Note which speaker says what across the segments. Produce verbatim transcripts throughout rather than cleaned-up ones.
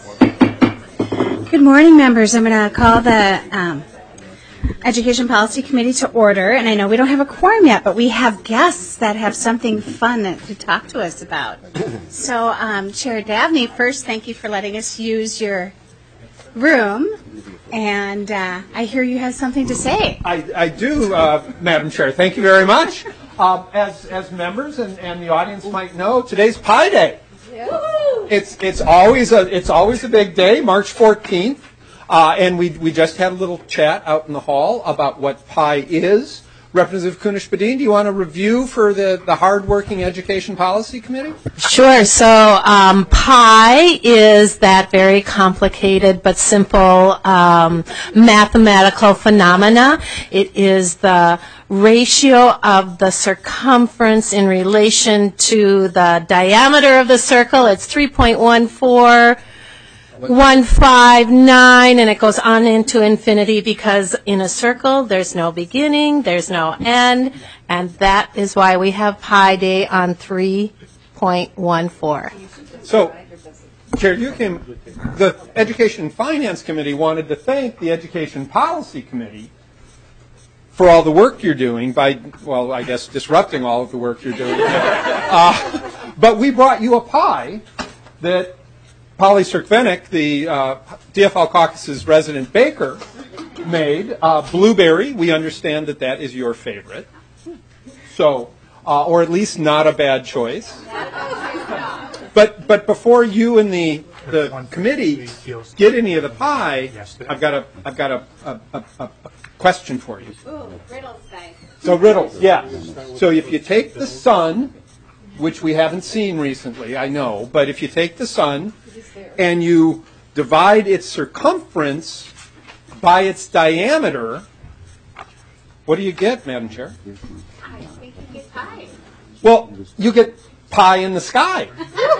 Speaker 1: Good morning, members. I'm going to call the um, Education Policy Committee to order, and I know we don't have a quorum yet, but we have guests that have something fun that, to talk to us about. So, um, Chair Dabney, first, thank you for letting us use your room, and uh, I hear you have something to say.
Speaker 2: I, I do, uh, Madam Chair. Thank you very much. Uh, as as members and, and the audience might know, today's Pi Day. It's it's always a it's always a big day, March fourteenth, uh, and we we just had a little chat out in the hall about what Pi is. Representative Kunesh-Podein, do you want to review for the the hardworking Education Policy Committee?
Speaker 3: Sure. So um, Pi is that very complicated but simple um, mathematical phenomena. It is the ratio of the circumference in relation to the diameter of the circle. It's three point one four one five nine, and it goes on into infinity because in a circle there's no beginning, there's no end, and that is why we have Pi Day on three point one four.
Speaker 2: So, Chair Dukin, the Education and Finance Committee wanted to thank the Education Policy Committee for all the work you're doing by, well, I guess disrupting all of the work you're doing. uh, but we brought you a pie that Polly Cerkvenik, the uh, D F L Caucus's resident baker, made. Uh, blueberry, we understand that that is your favorite. So, uh, or at least not a bad choice. But but before you and the the committee get any of the pie, I've got a I've got a, a, a, a question for you.
Speaker 1: Ooh, riddles time.
Speaker 2: So riddles, yeah. So if you take the sun, which we haven't seen recently, I know, but if you take the sun and you divide its circumference by its diameter, what do you get, Madam Chair?
Speaker 1: I think you get pie.
Speaker 2: Well, you get pie in the sky.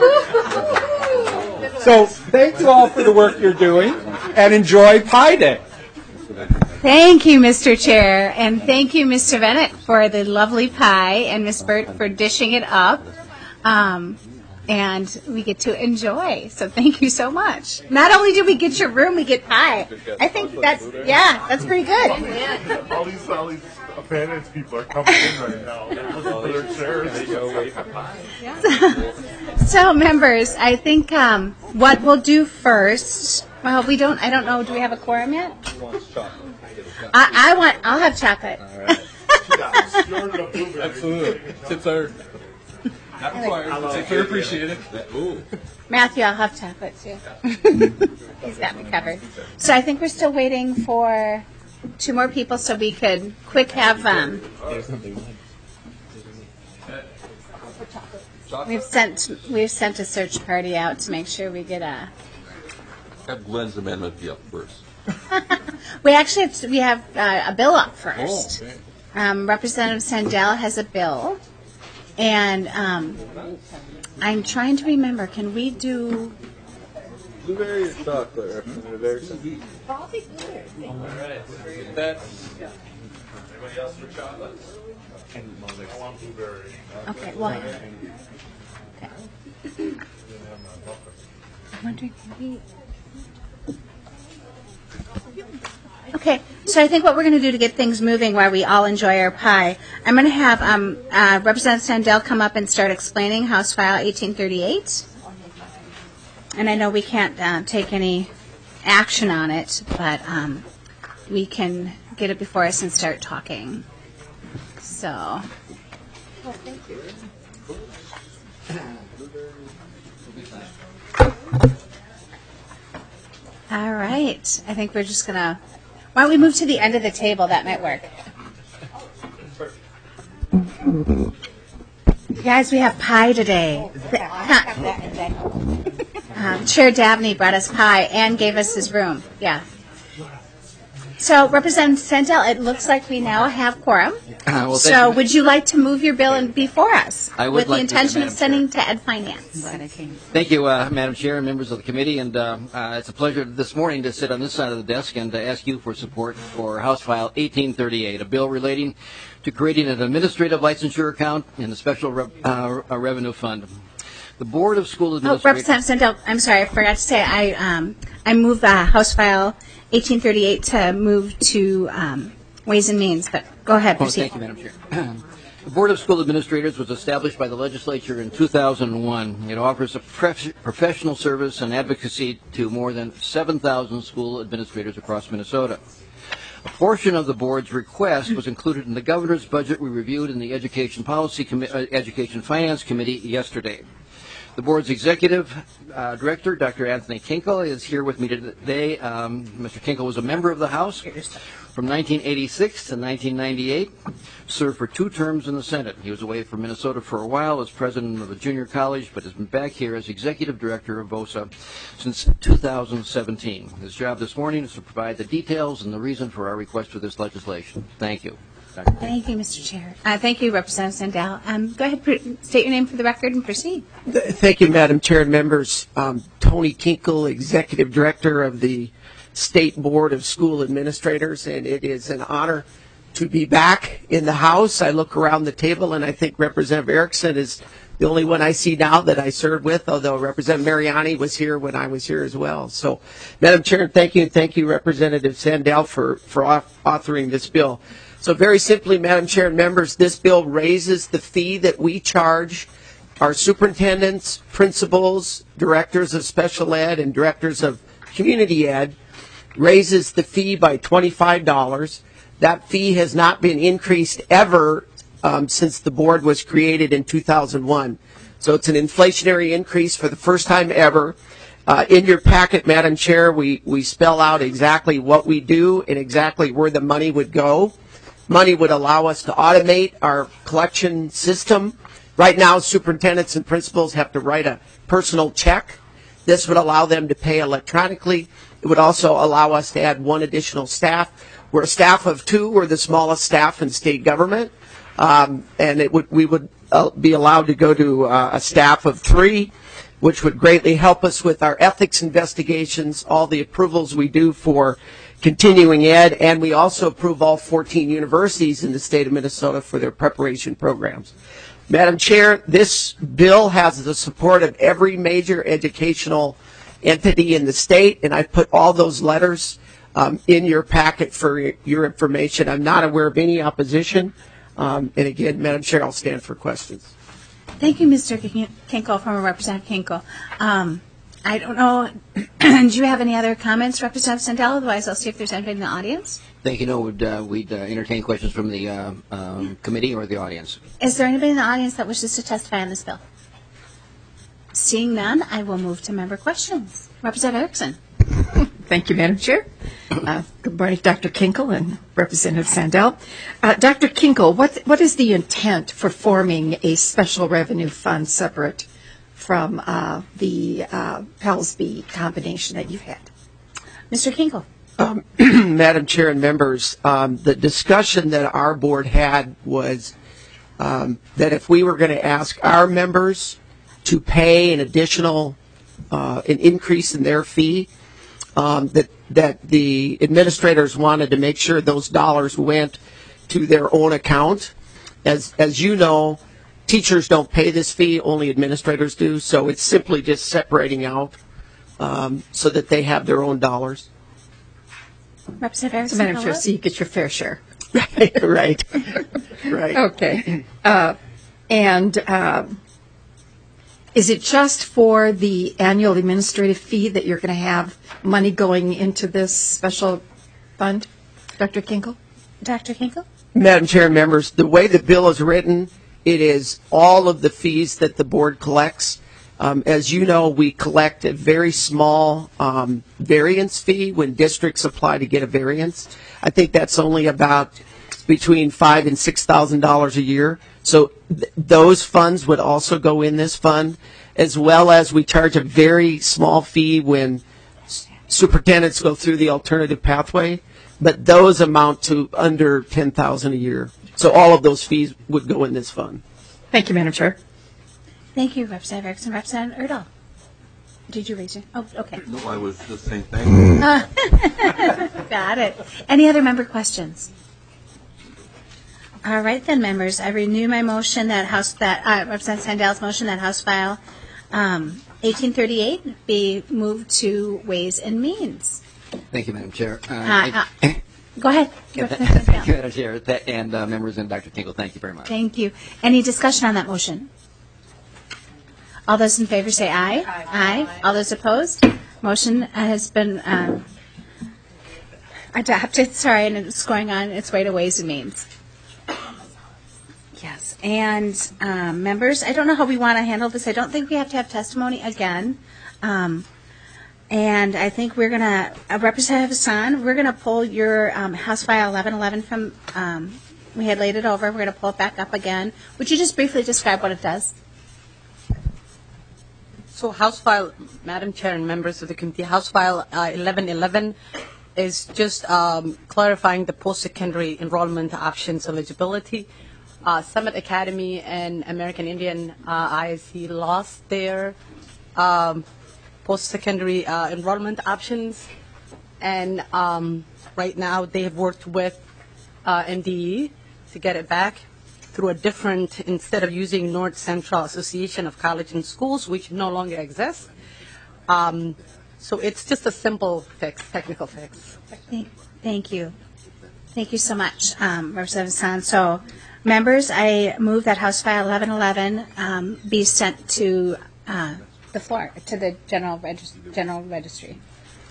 Speaker 2: So thank you all for the work you're doing, and enjoy Pi Day.
Speaker 1: Thank you, Mister Chair, and thank you, Mister Vennick, for the lovely pie, and Miz Burt for dishing it up. Um, and we get to enjoy. So thank you so much. Not only did we get your room, we get pie. I think that's, yeah, that's pretty good.
Speaker 4: All these, all these finance people are coming in right now. They're looking for their chairs. They go wait for pie.
Speaker 1: So, members, I think um, what we'll do first, well, we don't, I don't know, do we have a quorum yet? I, I want, I'll have chocolate.
Speaker 5: All right. Absolutely. Tips are not required. Tips are appreciated. Ooh.
Speaker 1: Matthew, I'll have chocolate too. He's got me covered. So I think we're still waiting for two more people so we could quick have, um, we've sent, we've sent a search party out to make sure we get a,
Speaker 5: Have Glenn's amendment be up first.
Speaker 1: we actually have, to, we have uh, a bill up first.
Speaker 5: Oh, okay.
Speaker 1: Um, Representative Sandell has a bill, and um, I'm trying to remember, can we do...
Speaker 5: Blueberry or chocolate, Representative Erickson?
Speaker 1: Probably blueberry.
Speaker 5: All right. That. Anybody else for chocolate?
Speaker 4: I want blueberry.
Speaker 1: Okay, well... Okay. I'm wondering, can we... Okay, so I think what we're going to do to get things moving while we all enjoy our pie, I'm going to have um, uh, Representative Sandell come up and start explaining House File eighteen thirty-eight. And I know we can't uh, take any action on it, but um, we can get it before us and start talking. So. Well, thank you. All right. I think we're just going to... Why don't we move to the end of the table? That might work. Guys, we have pie today. um, Chair Dabney brought us pie and gave us his room. Yeah. So, Representative Sandell, it looks like we now have quorum.
Speaker 6: Uh, well,
Speaker 1: so,
Speaker 6: you.
Speaker 1: would you like to move your bill in before us?
Speaker 6: I would
Speaker 1: with
Speaker 6: like
Speaker 1: the intention
Speaker 6: to,
Speaker 1: of sending
Speaker 6: Chair.
Speaker 1: to Ed Finance.
Speaker 6: Thank you, uh, Madam Chair and members of the committee. And uh, uh, it's a pleasure this morning to sit on this side of the desk and to ask you for support for House File eighteen thirty-eight, a bill relating to creating an administrative licensure account in the Special Re- uh, Revenue Fund. The Board of School
Speaker 1: Oh,
Speaker 6: Administrators.
Speaker 1: Representative Sandell, I'm sorry, I forgot to say, I, um, I moved uh, House File eighteen thirty-eight to move to um, Ways and Means, but go ahead,
Speaker 6: Oh,
Speaker 1: proceed.
Speaker 6: thank you, Madam Chair. The Board of School Administrators was established by the legislature in two thousand one. It offers a prof- professional service and advocacy to more than seven thousand school administrators across Minnesota. A portion of the board's request was included in the governor's budget we reviewed in the Education Policy Commi- uh, Education Finance Committee yesterday. The board's executive uh, director, Doctor Anthony Kinkle, is here with me today. Um, Mister Kinkle was a member of the House from nineteen eighty-six to nineteen ninety-eight, served for two terms in the Senate. He was away from Minnesota for a while as president of a junior college, but has been back here as executive director of VOSA since two thousand seventeen. His job this morning is to provide the details and the reason for our request for this legislation. Thank you. Doctor
Speaker 1: Thank you, Mister Chair. Uh, thank you, Representative Sandell. Um, go ahead, pr- state your name for the record and proceed.
Speaker 7: Thank you, Madam Chair and members. Um, Tony Kinkle, Executive Director of the State Board of School Administrators, and it is an honor to be back in the House. I look around the table, and I think Representative Erickson is the only one I see now that I served with, although Representative Mariani was here when I was here as well. So, Madam Chair, thank you, thank you, Representative Sandell, for, for authoring this bill. So very simply, Madam Chair and members, this bill raises the fee that we charge our superintendents, principals, directors of special ed, and directors of community ed, raises the fee by twenty-five dollars. That fee has not been increased ever um, since the board was created in two thousand one. So it's an inflationary increase for the first time ever. Uh, in your packet, Madam Chair, we, we spell out exactly what we do and exactly where the money would go. Money would allow us to automate our collection system. Right now, superintendents and principals have to write a personal check. This would allow them to pay electronically. It would also allow us to add one additional staff. We're a staff of two. We're the smallest staff in state government. Um, and it would, we would uh, be allowed to go to uh, a staff of three, which would greatly help us with our ethics investigations, all the approvals we do for continuing ed, and we also approve all fourteen universities in the state of Minnesota for their preparation programs. Madam Chair, this bill has the support of every major educational entity in the state, and I put all those letters um, in your packet for your information. I'm not aware of any opposition. Um, and again, Madam Chair, I'll stand for questions.
Speaker 1: Thank you, Mister Kinkle, former Representative Kinkle. Um, I don't know, do you have any other comments, Representative Sandell? Otherwise, I'll see if there's anybody in the audience.
Speaker 6: Thank you. No, we'd, uh, we'd uh, entertain questions from the uh, um, committee or the audience.
Speaker 1: Is there anybody in the audience that wishes to testify on this bill? Seeing none, I will move to member questions. Representative Erickson.
Speaker 8: Thank you, Madam Chair. Uh, good morning, Doctor Kinkle and Representative Sandell. Uh, Doctor Kinkle, what, what is the intent for forming a special revenue fund separate from uh, the uh, Pellsby combination that you've had?
Speaker 1: Mister Kinkle.
Speaker 7: Um, Madam Chair and members, um, the discussion that our board had was um, that if we were going to ask our members to pay an additional, uh, an increase in their fee, um, that that the administrators wanted to make sure those dollars went to their own account. As as you know, teachers don't pay this fee; only administrators do. So it's simply just separating out um, so that they have their own dollars.
Speaker 1: Representative Erickson.
Speaker 8: So, Madam Chair, so you get your fair share.
Speaker 7: right, right, right.
Speaker 8: Okay. Uh, and uh, is it just for the annual administrative fee that you're going to have money going into this special fund, Doctor Kinkle?
Speaker 1: Doctor Kinkle?
Speaker 7: Madam Chair and members, the way the bill is written, it is all of the fees that the board collects. Um, as you know, we collect a very small um, variance fee when districts apply to get a variance. I think that's only about between five and six thousand dollars a year. So th- those funds would also go in this fund, as well as we charge a very small fee when s- superintendents go through the alternative pathway. But those amount to under ten thousand dollars a year. So all of those fees would go in this fund.
Speaker 8: Thank you, Madam Chair.
Speaker 1: Thank you, Representative Erickson. Representative Erdahl. Did you raise your? Oh, okay.
Speaker 4: No, I was just saying thank you.
Speaker 1: Got it. Any other member questions? All right, then, members. I renew my motion that House that uh, Representative Sandell's motion that House File um, eighteen thirty-eight be moved to Ways and Means.
Speaker 6: Thank you, Madam Chair. Uh,
Speaker 1: Uh,
Speaker 6: I-
Speaker 1: uh, go ahead.
Speaker 6: Yeah, th-
Speaker 1: Representative
Speaker 6: Thank you,
Speaker 1: Bell.
Speaker 6: Madam Chair, Th- and uh, members and Doctor Tinkle, thank you very much.
Speaker 1: Thank you. Any discussion on that motion? All those in favor say aye. Aye. Aye. All those opposed? Motion has been um, adopted. Sorry, and it's going on its way to Ways and Means. Yes. And um, members, I don't know how we want to handle this. I don't think we have to have testimony again. Um, and I think we're going to, uh, Representative Hassan, we're going to pull your um, House File eleven eleven from, um, we had laid it over. We're going to pull it back up again. Would you just briefly describe what it does?
Speaker 9: So House File, Madam Chair and members of the committee, House File uh, eleven eleven is just um, clarifying the post-secondary enrollment options eligibility. Uh, Summit Academy and American Indian uh, I S C lost their um, post-secondary uh, enrollment options, and um, right now they have worked with uh, N D E to get it back through a different, instead of using North Central Association of College and Schools, which no longer exists. Um, so it's just a simple fix, technical fix.
Speaker 1: Thank, thank you. Thank you so much, um, Representative Hassan. So, members, I move that House File eleven eleven um, be sent to uh, the floor, to the General, Regis- General Registry.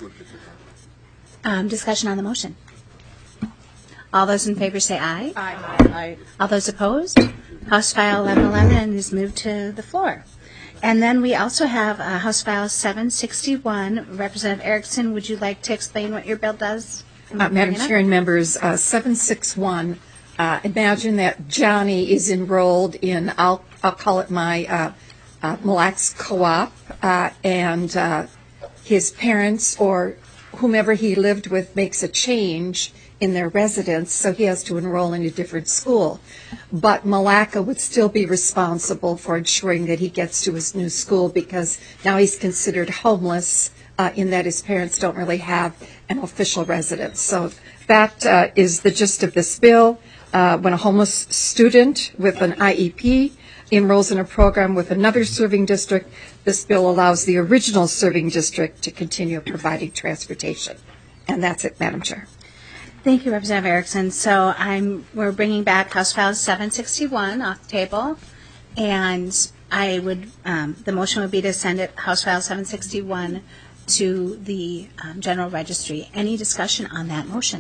Speaker 1: Um, discussion on the motion. All those in favor say aye.
Speaker 9: Aye. Aye.
Speaker 1: All those opposed? House File eleven eleven is moved to the floor. And then we also have uh, House File seven sixty-one. Representative Erickson, would you like to explain what your bill does?
Speaker 8: Uh, Madam Chair and members, uh, seven sixty-one, uh, imagine that Johnny is enrolled in, I'll, I'll call it my uh, uh, Mille Lacs Co-op, uh, and uh, his parents or whomever he lived with makes a change in their residence, so he has to enroll in a different school. But Malacca would still be responsible for ensuring that he gets to his new school because now he's considered homeless uh, in that his parents don't really have an official residence. So that uh, is the gist of this bill. Uh, when a homeless student with an I E P enrolls in a program with another serving district, this bill allows the original serving district to continue providing transportation. And that's it, Madam Chair.
Speaker 1: Thank you, Representative Erickson. So I'm, we're bringing back House File seven sixty-one off the table, and I would, um, the motion would be to send it, House File seven sixty-one, to the um, General Registry. Any discussion on that motion?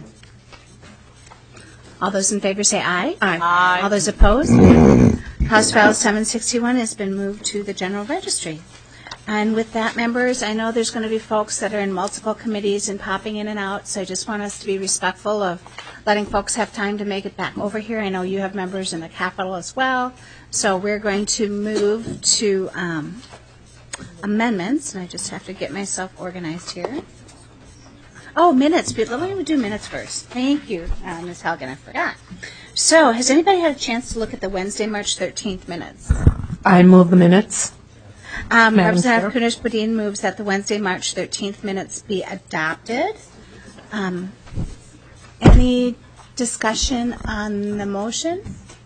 Speaker 1: All those in favor say aye.
Speaker 8: Aye.
Speaker 9: Aye.
Speaker 1: All those opposed? House File seven sixty-one has been moved to the General Registry. And with that, members, I know there's going to be folks that are in multiple committees and popping in and out, so I just want us to be respectful of letting folks have time to make it back over here. I know you have members in the Capitol as well, so we're going to move to um, amendments, and I just have to get myself organized here. Oh, minutes. But let me do minutes first. Thank you, uh, Miz Helgen. I forgot. So, has anybody had a chance to look at the Wednesday, March thirteenth minutes?
Speaker 3: I move the minutes.
Speaker 1: Um,
Speaker 3: Madam
Speaker 1: Representative
Speaker 3: Chair.
Speaker 1: Kunesh-Podein moves that the Wednesday, March thirteenth minutes be adopted. Um, any discussion on the motion?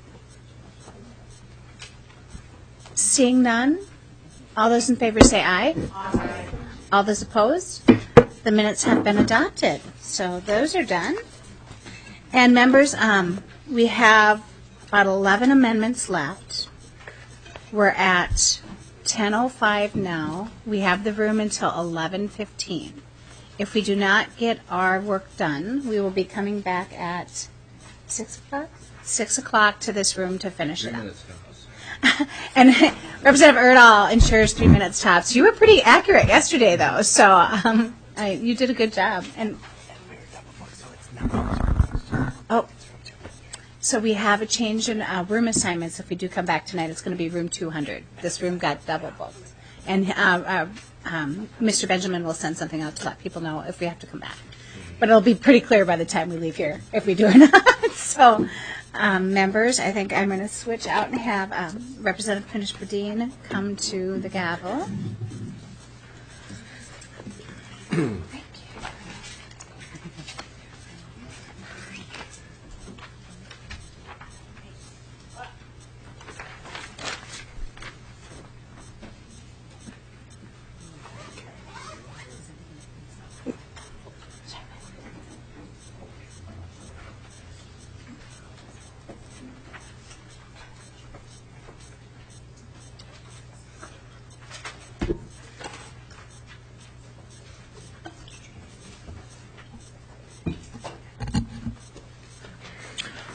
Speaker 1: Seeing none, all those in favor say aye. Aye. All those opposed? The minutes have been adopted. So those are done. And members, um, we have about eleven amendments left. We're at ten oh five now. We have the room until eleven fifteen. If we do not get our work done, we will be coming back at six o'clock? six o'clock to this room to finish it up. And Representative Erdahl ensures three minutes tops. You were pretty accurate yesterday, though, so um, I, you did a good job. And oh, so we have a change in uh, room assignments. If we do come back tonight, it's going to be room two hundred. This room got double booked. And uh, uh, um, Mister Benjamin will send something out to let people know if we have to come back. But it'll be pretty clear by the time we leave here if we do or not. So, um, members, I think I'm going to switch out and have um, Representative Kunesh-Podein come to the gavel.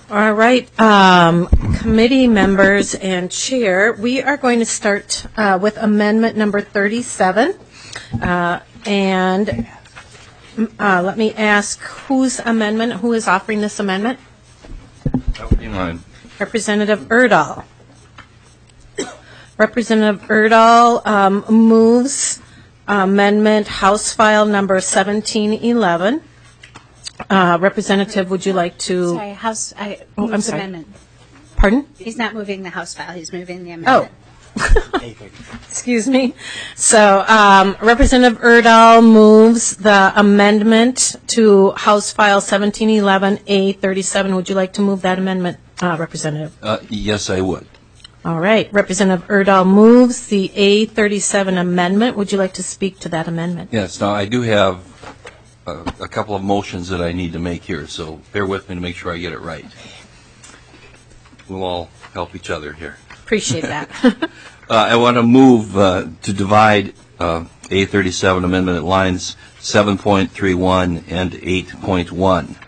Speaker 3: All right, um, committee members and chair, we are going to start uh, with amendment number thirty-seven. Uh, and uh, let me ask whose amendment, who is offering this amendment?
Speaker 5: That would be mine.
Speaker 3: Representative Erdahl. Representative Erdahl um, moves amendment House File number seventeen eleven. Uh, Representative, would you like to?
Speaker 1: Sorry, House, I,
Speaker 3: Oh, I'm
Speaker 1: moves
Speaker 3: sorry.
Speaker 1: amendment.
Speaker 3: Pardon?
Speaker 1: He's not moving the House file, he's moving the
Speaker 3: Oh.
Speaker 1: amendment.
Speaker 3: Excuse me. So um, Representative Erdahl moves the amendment to House File seventeen eleven A thirty-seven. Would you like to move that amendment, uh, Representative?
Speaker 5: Uh, yes, I would.
Speaker 3: All right. Representative Erdahl moves the A thirty-seven amendment. Would you like to speak to that amendment?
Speaker 5: Yes. Now, I do have a, a couple of motions that I need to make here, so bear with me to make sure I get it right. We'll all help each other here.
Speaker 3: Appreciate that.
Speaker 5: Uh, I want to move uh, to divide uh, A thirty-seven amendment at lines seven point three one and eight point one.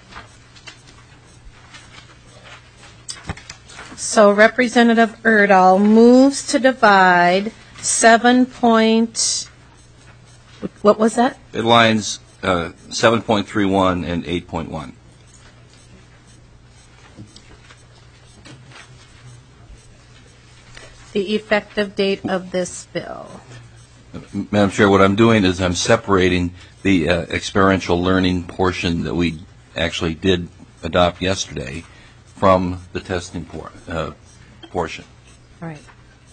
Speaker 3: So Representative Erdahl moves to divide seven point, what was that?
Speaker 5: At lines uh, seven point three one and eight point one.
Speaker 3: The effective date of this bill.
Speaker 5: Madam Chair, what I'm doing is I'm separating the uh, experiential learning portion that we actually did adopt yesterday from the testing por- uh, portion.
Speaker 3: All right.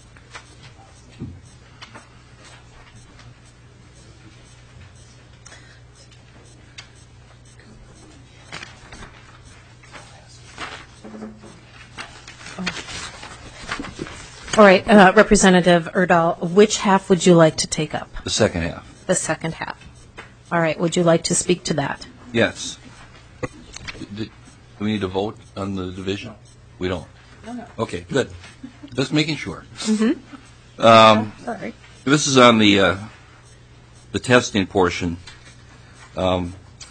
Speaker 3: All right, uh, Representative Erdahl, which half would you like to take up?
Speaker 5: The second half.
Speaker 3: The second half. All right, would you like to speak to that?
Speaker 5: Yes. Do we need to vote on the division? We don't?
Speaker 3: No, no.
Speaker 5: Okay, good. Just making sure.
Speaker 3: Mm-hmm.
Speaker 5: Um,
Speaker 3: Sorry.
Speaker 5: This is on the uh, the testing portion. Um,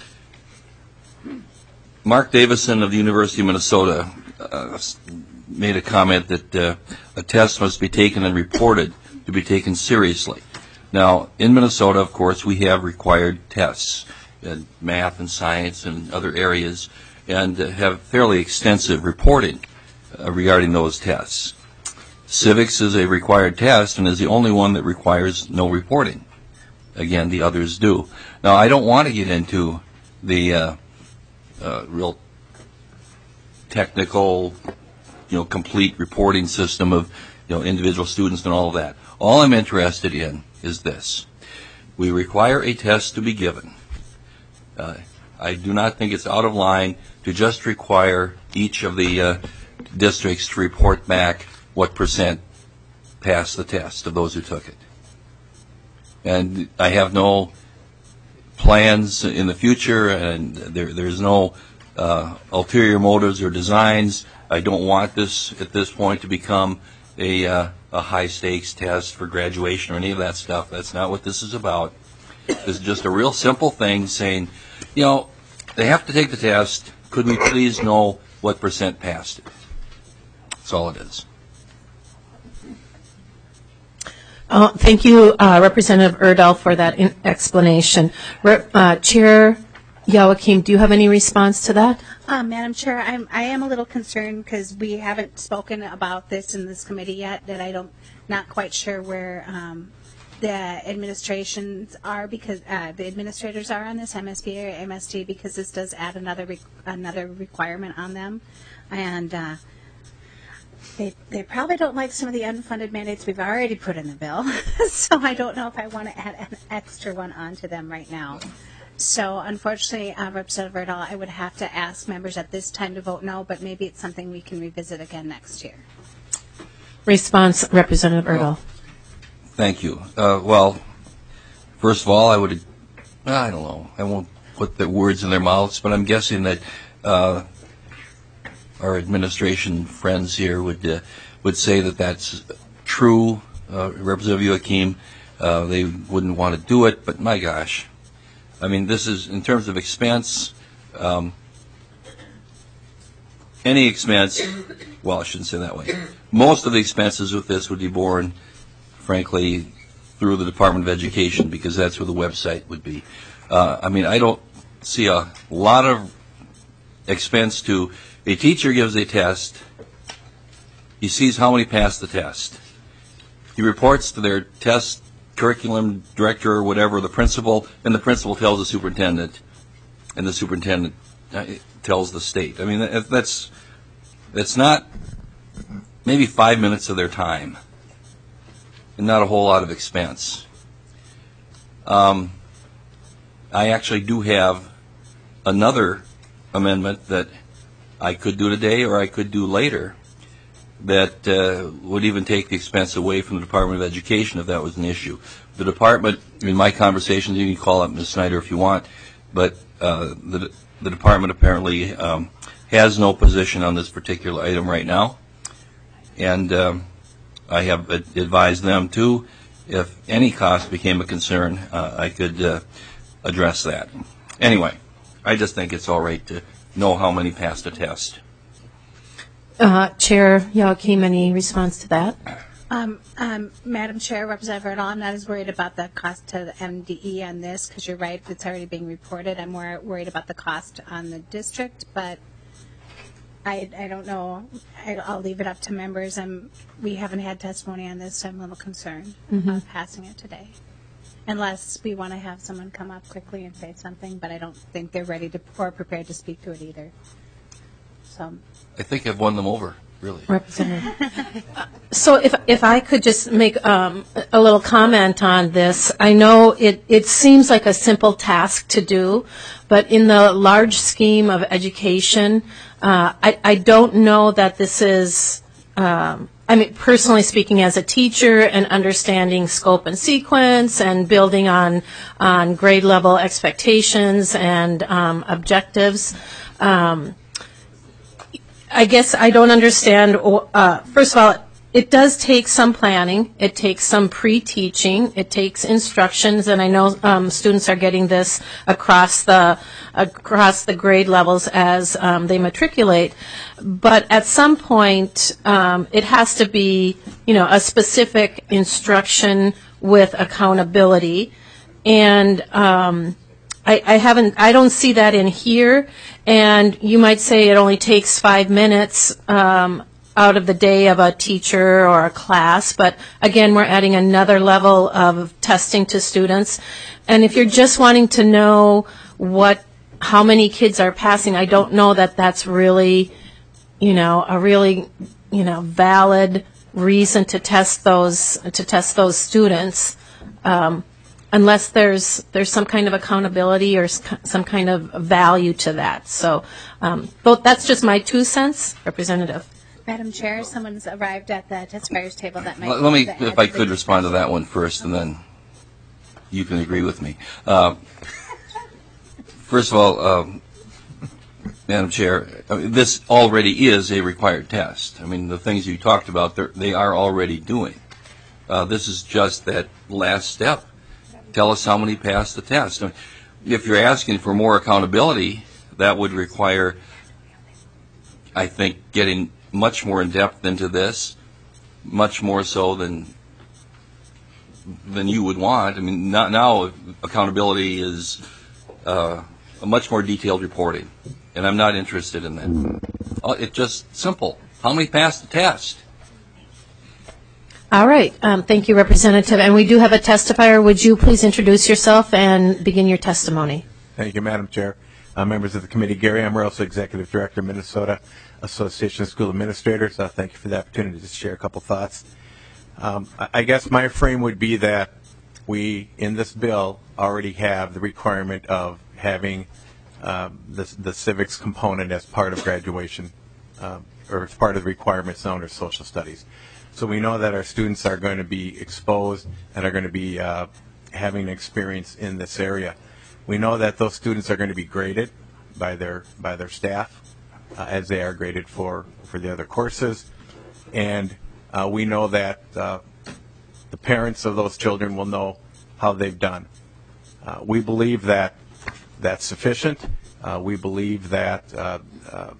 Speaker 5: Mark Davison of the University of Minnesota uh, made a comment that uh, a test must be taken and reported to be taken seriously. Now, in Minnesota, of course, we have required tests in math and science and other areas, and uh, have fairly extensive reporting uh, regarding those tests. Civics is a required test and is the only one that requires no reporting. Again, the others do. Now, I don't want to get into the uh, uh, real technical, you know, complete reporting system of, you know, individual students and all of that. All I'm interested in is this. We require a test to be given. Uh, I do not think it's out of line to just require each of the uh, districts to report back what percent passed the test of those who took it. And I have no plans in the future, and there, there's no uh, ulterior motives or designs. I don't want this at this point to become a, uh, a high-stakes test for graduation or any of that stuff. That's not what this is about. This is just a real simple thing saying, you know, they have to take the test. Could we please know what percent passed it? That's all it is.
Speaker 3: Uh, thank you, uh, Representative Erdahl, for that in- explanation. Re- uh, Chair Joachim, do you have any response to that?
Speaker 1: Uh, Madam Chair, I'm, I am a little concerned because we haven't spoken about this in this committee yet, that I don't, not quite sure where um, the administrations are, because uh, the administrators are on this, M S B or M S D, because this does add another re- another requirement on them. And uh, they, they probably don't like some of the unfunded mandates we've already put in the bill. So I don't know if I want to add an extra one onto them right now. So unfortunately, uh, Representative Erdahl, I would have to ask members at this time to vote no, but maybe it's something we can revisit again next year.
Speaker 3: Response, Representative Erdahl.
Speaker 5: Thank you. Uh, well, first of all, I would, I don't know, I won't put the words in their mouths, but I'm guessing that uh, our administration friends here would uh, would say that that's true. Uh, Representative Joachim, uh, they wouldn't want to do it, but my gosh. I mean, this is, in terms of expense, um, any expense, well, I shouldn't say that way. Most of the expenses with this would be borne, frankly, through the Department of Education, because that's where the website would be. Uh, I mean, I don't see a lot of expense to a teacher gives a test. He sees how many passed the test. He reports to their test curriculum director or whatever, the principal, and the principal tells the superintendent, and the superintendent tells the state. I mean, that's that's not maybe five minutes of their time, and not a whole lot of expense. Um, I actually do have another amendment that I could do today or I could do later that uh, would even take the expense away from the Department of Education if that was an issue. The department, in my conversations, you can call up Miz Snyder if you want, but uh, the, the department apparently um, has no position on this particular item right now, and um, I have advised them too, if any cost became a concern, uh, I could uh, address that. Anyway, I just think it's all right to know how many passed a test.
Speaker 3: Uh, Chair Joachim, any response to that?
Speaker 1: Um, um, Madam Chair, Representative Erdl, I'm not as worried about the cost to the M D E on this, because you're right, it's already being reported. I'm more worried about the cost on the district, but I, I don't know. I, I'll leave it up to members. I'm, we haven't had testimony on this, so I'm a little concerned
Speaker 3: Mm-hmm.
Speaker 1: about passing it today. Unless we want to have someone come up quickly and say something, but I don't think they're ready to or prepared to speak to it either. So.
Speaker 5: I think I've won them over, really.
Speaker 3: Representative. So if if I could just make um, a little comment on this, I know it, it seems like a simple task to do, but in the large scheme of education, uh, I, I don't know that this is, um, I mean, personally speaking as a teacher and understanding scope and sequence and building on, on grade level expectations and um, objectives, um, I guess I don't understand. Uh, first of all, it does take some planning. It takes some pre-teaching. It takes instructions, and I know um, students are getting this across the across the grade levels as um, they matriculate. But at some point, um, it has to be, you know, a specific instruction with accountability, and um, I, I haven't. I don't see that in here. And you might say it only takes five minutes um, out of the day of a teacher or a class, but again, we're adding another level of testing to students. And if you're just wanting to know what, how many kids are passing, I don't know that that's really, you know, a really, you know, valid reason to test those to test those students. Um, unless there's there's some kind of accountability or some kind of value to that. So um, both, that's just my two cents. Representative.
Speaker 1: Madam Chair, someone's arrived at the testifiers table that might...
Speaker 5: Let, let me, if I could, respond to that one first, and then you can agree with me. Uh, first of all, um, Madam Chair, I mean, this already is a required test. I mean, the things you talked about, they are already doing. Uh, this is just that last step. Tell us how many passed the test. If you're asking for more accountability, that would require, I think, getting much more in depth into this, much more so than than you would want. I mean, not, now accountability is uh, a much more detailed reporting, and I'm not interested in that. It's just simple. How many passed the test?
Speaker 3: All right. Um, thank you, Representative. And we do have a testifier. Would you please introduce yourself and begin your testimony?
Speaker 10: Thank you, Madam Chair. Uh, members of the committee, Gary Amoroso, Executive Director, Minnesota Association of School Administrators. Uh, thank you for the opportunity to share a couple thoughts. Um, I guess my frame would be that we, in this bill, already have the requirement of having um, the, the civics component as part of graduation, um, or as part of the requirements known as social studies. So we know that our students are going to be exposed and are going to be uh, having an experience in this area. We know that those students are going to be graded by their by their staff uh, as they are graded for, for the other courses. And uh, we know that uh, the parents of those children will know how they've done. Uh, we believe that that's sufficient. Uh, we believe that uh, uh,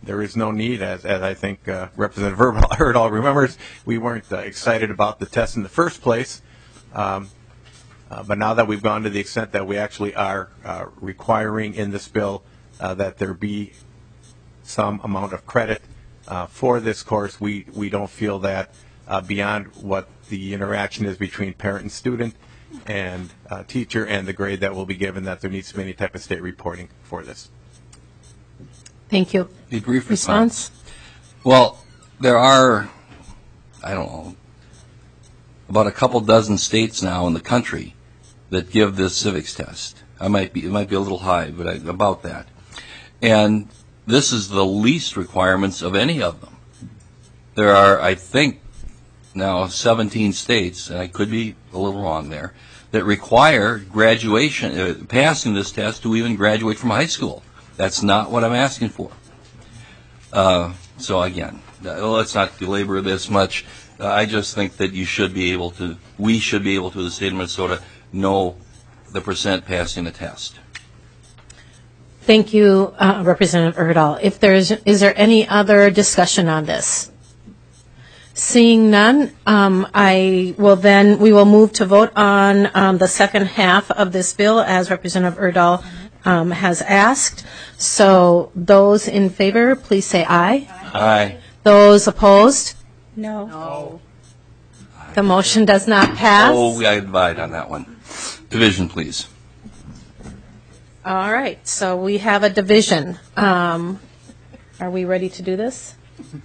Speaker 10: there is no need, as, as I think uh, Representative Erdahl remembers, we weren't uh, excited about the test in the first place. Um, uh, but now that we've gone to the extent that we actually are uh, requiring in this bill uh, that there be some amount of credit uh, for this course, we, we don't feel that uh, beyond what the interaction is between parent and student and uh, teacher and the grade that will be given, that there needs to be any type of state reporting for this.
Speaker 3: Thank you.
Speaker 5: A brief
Speaker 3: response.
Speaker 5: Well, there are, I don't know, about a couple dozen states now in the country that give this civics test. I might be, it might be a little high, but I, about that. And this is the least requirements of any of them. There are, I think, now seventeen states, and I could be a little wrong there, that require graduation, uh, passing this test to even graduate from high school. That's not what I'm asking for. Uh, so again, uh, let's not belabor this much. Uh, I just think that you should be able to, we should be able to, the state of Minnesota, know the percent passing the test.
Speaker 3: Thank you, uh, Representative Erdahl. If there is, is there any other discussion on this? Seeing none, um, I will then, we will move to vote on um, the second half of this bill as Representative Erdahl um, has asked. So those in favor, please say aye.
Speaker 5: Aye.
Speaker 3: Those opposed?
Speaker 1: No.
Speaker 9: No.
Speaker 3: The motion does not pass.
Speaker 5: Oh, I divide on that one. Division, please.
Speaker 3: All right, so we have a division. Um, are we ready to do this?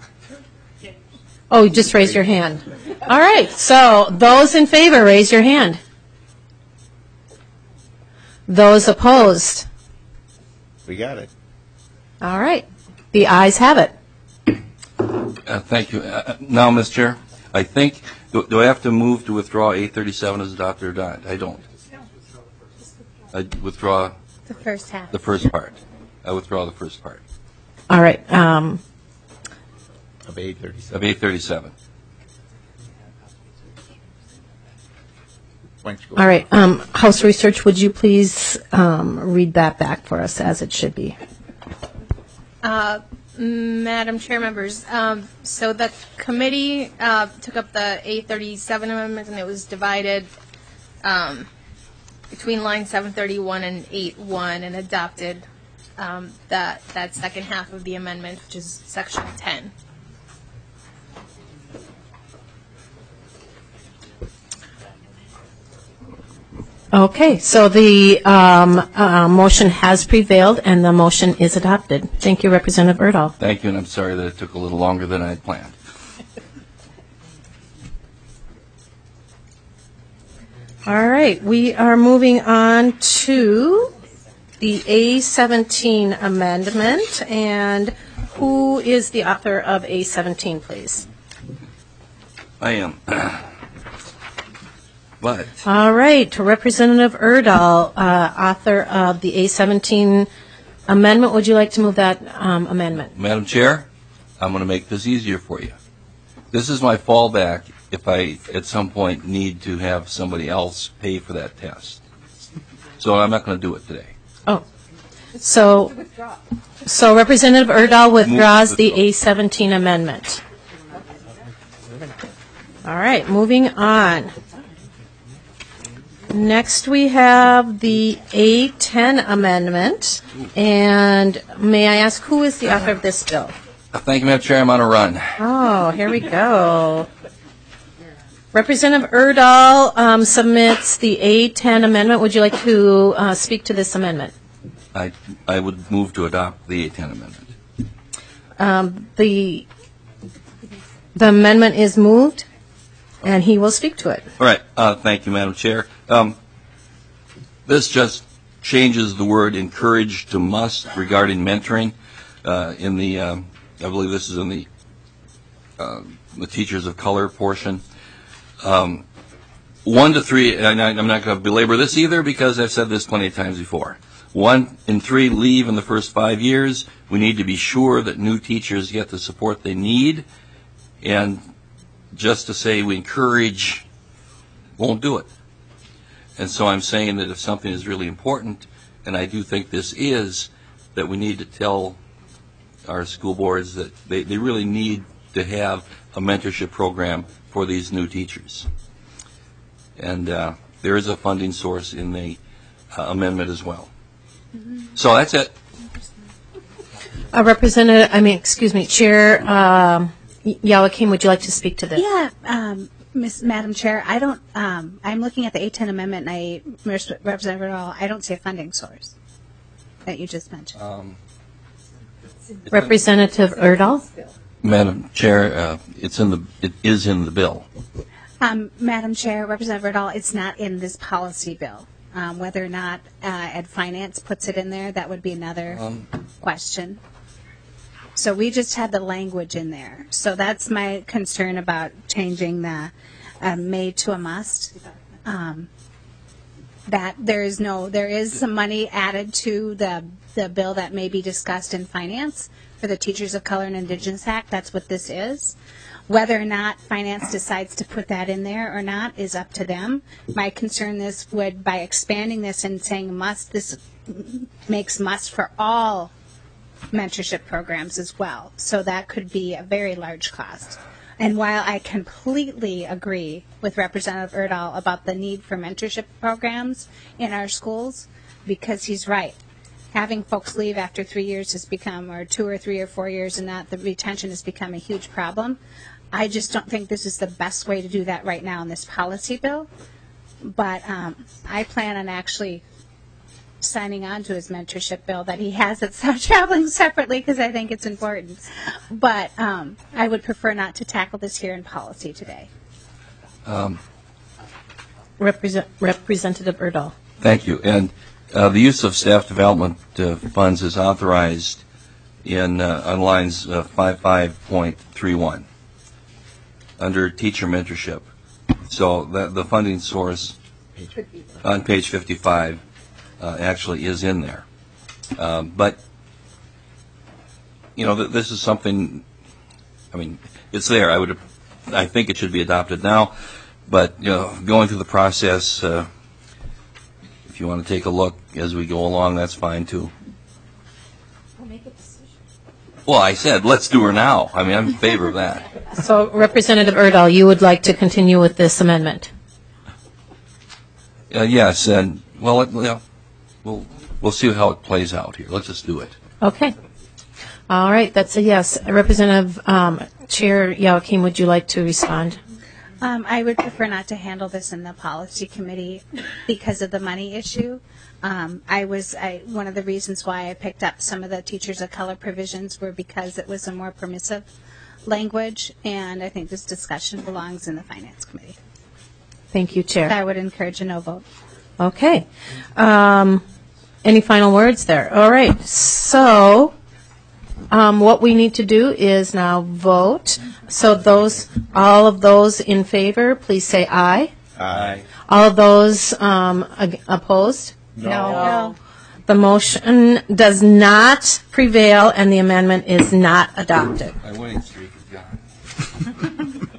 Speaker 3: Oh, just raise your hand. All right, so those in favor, raise your hand. Those opposed?
Speaker 10: We got it.
Speaker 3: All right, the ayes have it.
Speaker 5: Uh, thank you. Uh, now, Miz Chair, I think, do, do I have to move to withdraw eight thirty-seven as adopted or not? I don't. I withdraw
Speaker 1: The first half.
Speaker 5: the first part. I withdraw the first part
Speaker 3: All right, um,
Speaker 10: Of eight thirty-seven.
Speaker 5: of eight thirty-seven.
Speaker 3: all right. Um, House Research, would you please um, read that back for us as it should be?
Speaker 11: Uh, Madam Chair, members, um, so the committee uh, took up the eight thirty-seven amendment, and it was divided um, between line seven thirty-one and eight one, and adopted um, that that second half of the amendment, which is section ten.
Speaker 3: Okay, so the um, uh, motion has prevailed and the motion is adopted. Thank you, Representative Erdahl.
Speaker 5: Thank you, and I'm sorry that it took a little longer than I had planned.
Speaker 3: All right, we are moving on to the A seventeen amendment, and who is the author of A seventeen, please?
Speaker 5: I am. But
Speaker 3: All right, Representative Erdahl, uh, author of the A seventeen amendment. Would you like to move that um, amendment?
Speaker 5: Madam Chair, I'm going to make this easier for you. This is my fallback if I, at some point, need to have somebody else pay for that test. So I'm not going to do it today.
Speaker 3: Oh, so, so Representative Erdahl withdraws the A seventeen amendment. All right, moving on. Next, we have the A ten amendment, and may I ask who is the author of this bill?
Speaker 5: Thank you, Madam Chair. I'm on a run.
Speaker 3: Oh, here we go. Representative Erdahl um, submits the A ten amendment. Would you like to uh, speak to this amendment?
Speaker 5: I I would move to adopt the A ten amendment.
Speaker 3: Um, the the amendment is moved, and he will speak to it.
Speaker 5: All right. Uh, thank you, Madam Chair. Um, this just changes the word encourage to must regarding mentoring. Uh, in the, um, I believe this is in the uh, the Teachers of Color portion. Um, one to three, and I, I'm not going to belabor this either because I've said this plenty of times before. One in three leave in the first five years. We need to be sure that new teachers get the support they need, and just to say we encourage won't do it. And so I'm saying that if something is really important, and I do think this is, that we need to tell our school boards that they, they really need to have a mentorship program for these new teachers. And uh, there is a funding source in the uh, amendment as well. Mm-hmm. So that's it.
Speaker 3: Uh, Representative, I mean, excuse me, Chair um, Joachim, would you like to speak to this?
Speaker 1: Yeah, um, Miss Madam Chair, I don't. Um, I'm looking at the A ten amendment, and I, Representative Erdahl, I don't see a funding source that you just mentioned.
Speaker 5: Um,
Speaker 3: Representative Erdahl.
Speaker 5: Madam Chair, uh, it's in the it is in the bill.
Speaker 1: Um, Madam Chair, Representative Erdahl, it's not in this policy bill. Um, whether or not uh, Ed Finance puts it in there, that would be another
Speaker 5: Um,
Speaker 1: question. So we just had the language in there. So that's my concern about changing the uh, may to a must. Um, that there is no, there is some money added to the the bill that may be discussed in finance for the Teachers of Color and Indigenous Act. That's what this is. Whether or not finance decides to put that in there or not is up to them. My concern is would, by expanding this and saying must, this makes must for all mentorship programs as well. So that could be a very large cost. And while I completely agree with Representative Erdahl about the need for mentorship programs in our schools, because he's right. Having folks leave after three years has become, or two or three or four years, and that the retention has become a huge problem. I just don't think this is the best way to do that right now in this policy bill. But um, I plan on actually signing on to his mentorship bill that he has it so traveling separately because I think it's important. But um, I would prefer not to tackle this here in policy today.
Speaker 5: Um,
Speaker 3: Represent, Representative Erdahl.
Speaker 5: Thank you. And uh, the use of staff development uh, funds is authorized in uh, on lines uh, fifty-five point three one under teacher mentorship. So that the funding source on page fifty-five uh, actually is in there. Um, but, you know, th- this is something, I mean, it's there. I would, I think it should be adopted now. But, you know, going through the process, uh, if you want to take a look as we go along, that's fine too. Well, I said, let's do her now. I mean, I'm in favor of that.
Speaker 3: So, Representative Erdahl, you would like to continue with this amendment?
Speaker 5: Uh, yes, and, well, it, you know, we'll, we'll see how it plays out here. Let's just do it.
Speaker 3: Okay. All right, that's a yes. Representative um, Chair Joachim, would you like to respond?
Speaker 1: Um, I would prefer not to handle this in the policy committee because of the money issue. Um, I was I, one of the reasons why I picked up some of the Teachers of Color provisions were because it was a more permissive language, and I think this discussion belongs in the Finance Committee.
Speaker 3: Thank you, Chair.
Speaker 1: I would encourage a no vote.
Speaker 3: Okay. Um, any final words there? All right. So, um, what we need to do is now vote. So those, all of those in favor, please say aye.
Speaker 5: Aye.
Speaker 3: All of those um, ag- opposed?
Speaker 8: No.
Speaker 1: No.
Speaker 3: The motion does not prevail, and the amendment is not adopted.
Speaker 5: My winning streak is gone.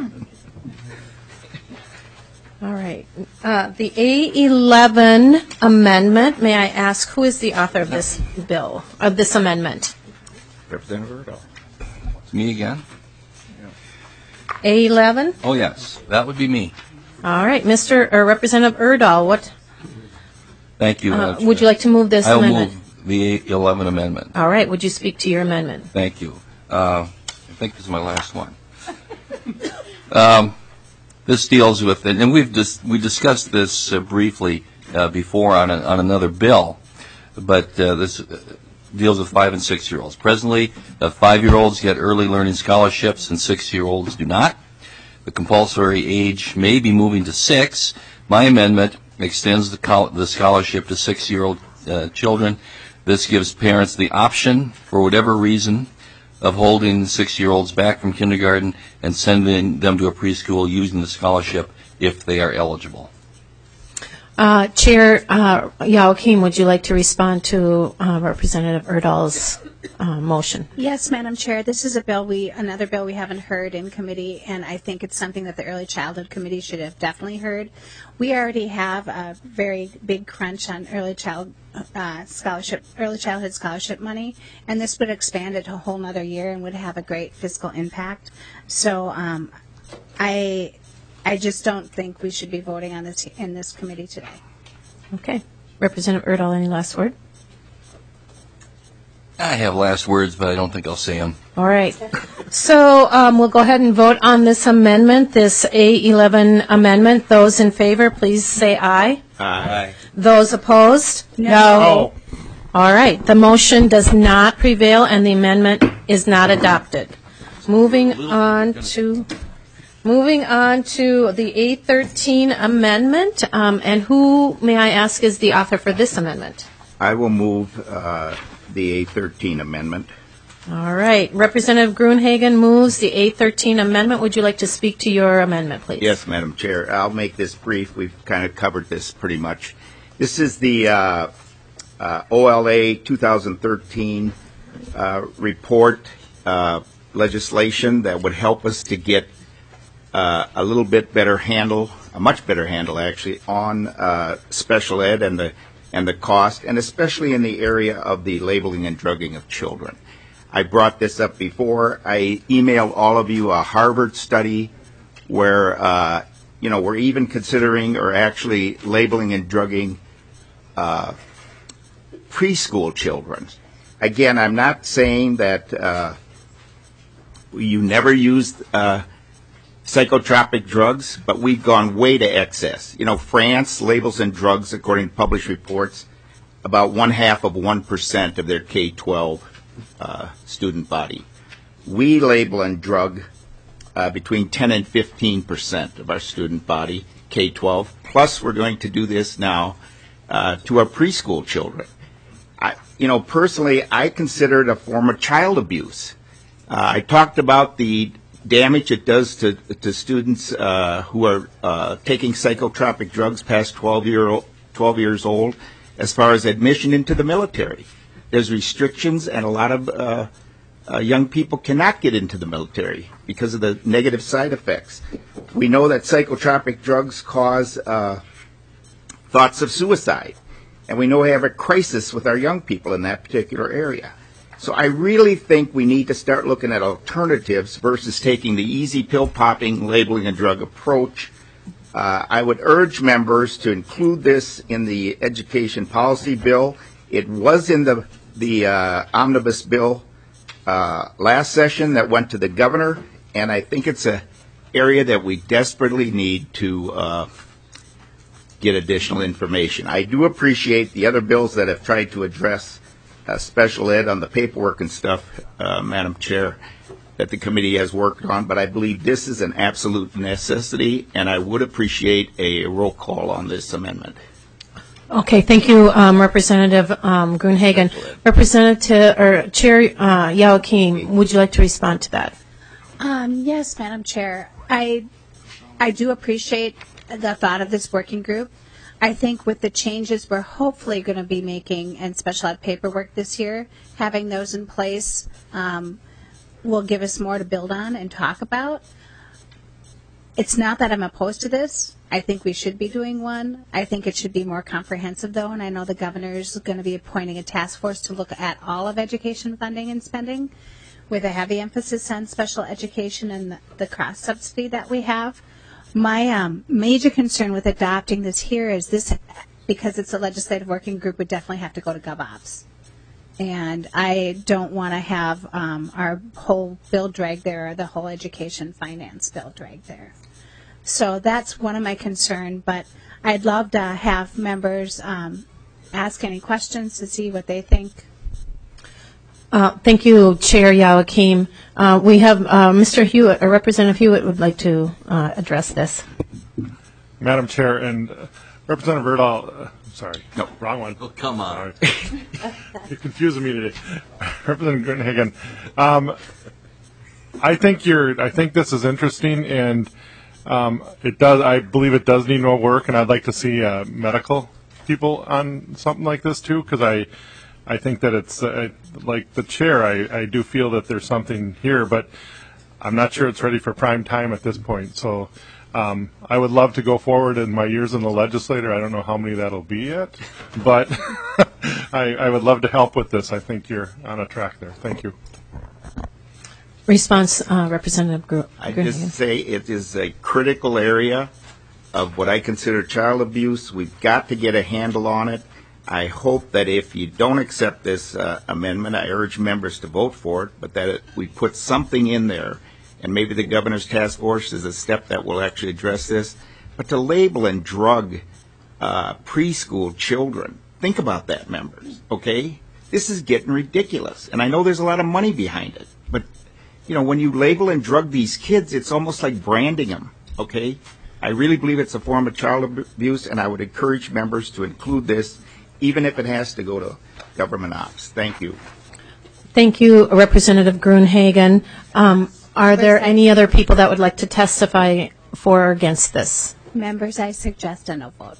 Speaker 3: All right. Uh, the A eleven amendment, may I ask, who is the author of this bill, of this amendment?
Speaker 4: Representative Erdahl.
Speaker 5: It's me again?
Speaker 3: A eleven?
Speaker 5: Oh, yes. That would be me.
Speaker 3: All right. Mister or Representative Erdahl, what,
Speaker 5: Thank you.
Speaker 3: uh,
Speaker 5: Madam Chair.
Speaker 3: would you like to move this
Speaker 5: I'll
Speaker 3: amendment?
Speaker 5: move the A eleven amendment.
Speaker 3: All right. Would you speak to your amendment?
Speaker 5: Thank you. Uh, I think this is my last one. Um, this deals with, and we've dis- we discussed this uh, briefly uh, before on, a, on another bill, but uh, this uh, deals with five and six-year-olds. Presently, uh, five-year-olds get early learning scholarships and six-year-olds do not. The compulsory age may be moving to six. My amendment extends the, col- the scholarship to six-year-old uh, children. This gives parents the option, for whatever reason, of holding six-year-olds back from kindergarten and sending them to a preschool using the scholarship if they are eligible.
Speaker 3: Uh, Chair uh, Joachim, would you like to respond to uh, Representative Erdahl's uh, motion?
Speaker 1: Yes, Madam Chair. This is a bill we, another bill we haven't heard in committee, and I think it's something that the Early Childhood Committee should have definitely heard. We already have a very big crunch on early child uh, scholarship, early childhood scholarship money, and this would expand it to a whole nother year and would have a great fiscal impact. So um, I. I just don't think we should be voting on this in this committee today.
Speaker 3: Okay. Representative Erdahl, any last word?
Speaker 5: I have last words, but I don't think I'll say them.
Speaker 3: All right. So um, we'll go ahead and vote on this amendment, this A eleven amendment. Those in favor, please say aye.
Speaker 10: Aye.
Speaker 3: Those opposed?
Speaker 2: No.
Speaker 3: All right. The motion does not prevail, and the amendment is not adopted. Moving on to... Moving on to the A thirteen amendment, um, and who, may I ask, is the author for this amendment?
Speaker 12: I will move uh, the A thirteen amendment.
Speaker 3: All right. Representative Gruenhagen moves the A thirteen amendment. Would you like to speak to your amendment, please?
Speaker 12: Yes, Madam Chair. I'll make this brief. We've kind of covered this pretty much. This is the uh, uh, O L A two thousand thirteen uh, report uh, legislation that would help us to get Uh, a little bit better handle, a much better handle actually, on uh, special ed and the and the cost, and especially in the area of the labeling and drugging of children. I brought this up before. I emailed all of you a Harvard study where uh, you know we're even considering or actually labeling and drugging uh, preschool children. Again, I'm not saying that uh, you never used uh, psychotropic drugs, but we've gone way to excess. You know, France labels and drugs, according to published reports, about one half of one percent of their K twelve uh, student body. We label and drug uh, between ten and fifteen percent of our student body, K twelve. Plus, we're going to do this now uh, to our preschool children. I, you know, personally, I consider it a form of child abuse. Uh, I talked about the damage it does to to students uh, who are uh, taking psychotropic drugs past twelve, year old, twelve years old as far as admission into the military. There's restrictions, and a lot of uh, uh, young people cannot get into the military because of the negative side effects. We know that psychotropic drugs cause uh, thoughts of suicide, and we know we have a crisis with our young people in that particular area. So I really think we need to start looking at alternatives versus taking the easy pill-popping, labeling and drug approach. Uh, I would urge members to include this in the education policy bill. It was in the, the uh, omnibus bill uh, last session that went to the governor, and I think it's an area that we desperately need to uh, get additional information. I do appreciate the other bills that have tried to address Uh, special ed on the paperwork and stuff, uh, Madam Chair, that the committee has worked on, but I believe this is an absolute necessity, and I would appreciate a roll call on this amendment.
Speaker 3: Okay, thank you, um, Representative um, Gruenhagen. Representative or Chair uh, Joachim, would you like to respond to that?
Speaker 1: Um, yes, Madam Chair. I I do appreciate the thought of this working group. I think with the changes we're hopefully going to be making in special ed paperwork this year, having those in place um, will give us more to build on and talk about. It's not that I'm opposed to this. I think we should be doing one. I think it should be more comprehensive, though, and I know the governor is going to be appointing a task force to look at all of education funding and spending with a heavy emphasis on special education and the, the cross-subsidy that we have. My um, major concern with adopting this here is this, because it's a legislative working group, would definitely have to go to GovOps. And I don't want to have um, our whole bill drag there, or the whole education finance bill drag there. So that's one of my concerns, but I'd love to have members um, ask any questions to see what they think.
Speaker 3: Uh, thank you, Chair Joachim. Uh, we have uh, Mister Hewitt, or Representative Hewitt, would like to uh, address this.
Speaker 4: Madam Chair, and uh, Representative Erdahl, uh, sorry,
Speaker 5: no,
Speaker 4: wrong one.
Speaker 5: Oh, come on.
Speaker 4: You're confusing me today. Representative Gruenhagen, um, I think you're. I think this is interesting, and Um, it does. I believe it does need more work, and I'd like to see uh, medical people on something like this too, because I, I think that it's uh, like the chair. I, I do feel that there's something here, but I'm not sure it's ready for prime time at this point. So um, I would love to go forward in my years in the legislature. I don't know how many that'll be yet, but I, I would love to help with this. I think you're on a track there. Thank you.
Speaker 3: Response, uh, Representative Gru-
Speaker 12: I
Speaker 3: Gruenhagen.
Speaker 12: just say it is a critical area of what I consider child abuse. We've got to get a handle on it. I hope that if you don't accept this uh, amendment, I urge members to vote for it, but that it, we put something in there, and maybe the governor's task force is a step that will actually address this, but to label and drug uh, preschool children, think about that, members, okay? This is getting ridiculous, and I know there's a lot of money behind it, but you know, when you label and drug these kids, it's almost like branding them, okay? I really believe it's a form of child abuse, and I would encourage members to include this, even if it has to go to government ops. Thank you.
Speaker 3: Thank you, Representative Gruenhagen. Um, are there any other people that would like to testify for or against this?
Speaker 1: Members, I suggest a no vote.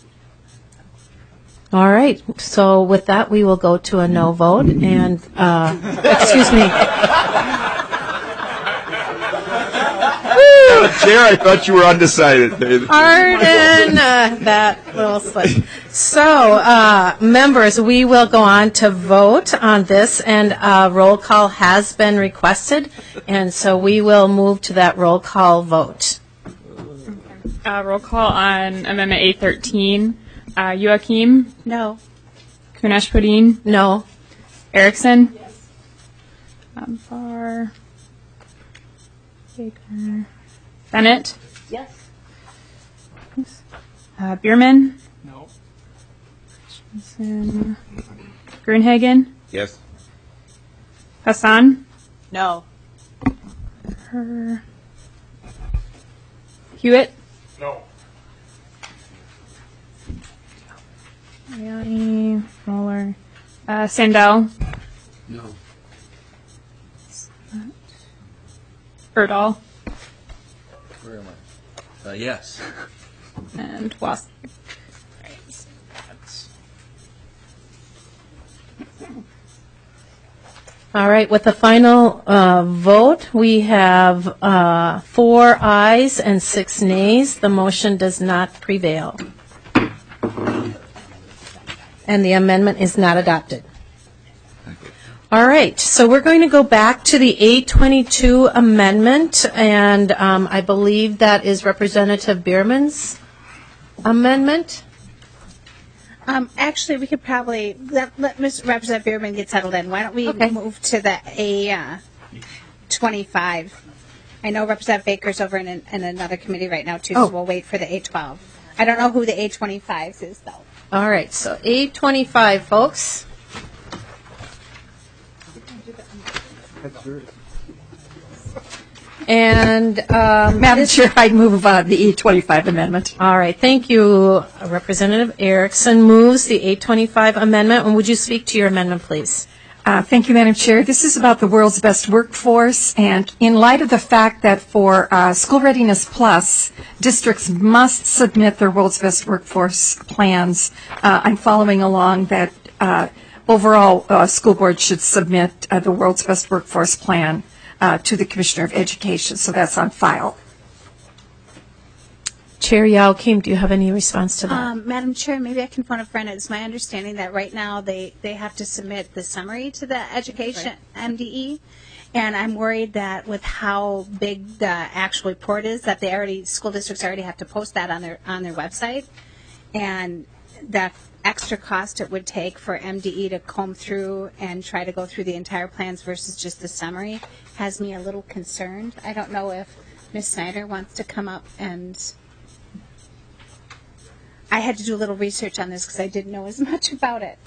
Speaker 3: All right. So with that, we will go to a no vote. And uh, excuse me.
Speaker 12: Chair, I thought you were undecided.
Speaker 3: Pardon uh, that little slip. So, uh, members, we will go on to vote on this, and uh, roll call has been requested, and so we will move to that roll call vote.
Speaker 13: Uh, roll call on Amendment A thirteen. Uh, Joachim?
Speaker 1: No.
Speaker 13: Kunesh Padin?
Speaker 3: No.
Speaker 13: Erickson? Yes. Um, Farr? Baker? Bennett?
Speaker 1: Yes.
Speaker 13: Uh, Bierman?
Speaker 2: No.
Speaker 13: Johnson? Gruenhagen?
Speaker 12: Yes.
Speaker 13: Hassan?
Speaker 9: No.
Speaker 13: Her. Hewitt?
Speaker 4: No.
Speaker 13: Ayani, Moeller. Uh, Sandell?
Speaker 6: No.
Speaker 13: Erdahl?
Speaker 5: Where am I? Uh, yes.
Speaker 13: And Wasp.
Speaker 3: All right. With the final uh, vote, we have uh, four ayes and six nays. The motion does not prevail. And the amendment is not adopted. All right, so we're going to go back to the A twenty-two amendment, and um, I believe that is Representative Bierman's amendment.
Speaker 1: Um, actually, we could probably let, let Miz Representative Bierman get settled in. Why don't we
Speaker 3: Okay.
Speaker 1: move to the A uh, twenty-five? I know Representative Baker's over in, an, in another committee right now, too,
Speaker 3: Oh.
Speaker 1: so we'll wait for the A twelve. I don't know who the A twenty-fives is, though.
Speaker 3: All right, so A twenty-five, folks. And um,
Speaker 8: Madam Chair, I move uh, the E twenty-five amendment.
Speaker 3: all right, thank you. Representative Erickson moves the A twenty-five amendment. And would you speak to your amendment, please?
Speaker 8: Uh, Thank you, Madam Chair. This is about the world's best workforce, and in light of the fact that for uh, School Readiness Plus, districts must submit their world's best workforce plans, uh, I'm following along that uh, overall uh, school board should submit uh, the world's best workforce plan uh, to the Commissioner of Education, so that's on file.
Speaker 3: Chair Yao Kim, do you have any response to that?
Speaker 1: Um, Madam Chair, maybe I can phone a friend. It's my understanding that right now they, they have to submit the summary to the education M D E. And I'm worried that with how big the actual report is, that they already, school districts already have to post that on their, on their website. And that extra cost it would take for M D E to comb through and try to go through the entire plans versus just the summary has me a little concerned. I don't know if Miz Snyder wants to come up and... I had to do a little research on this because I didn't know as much about it.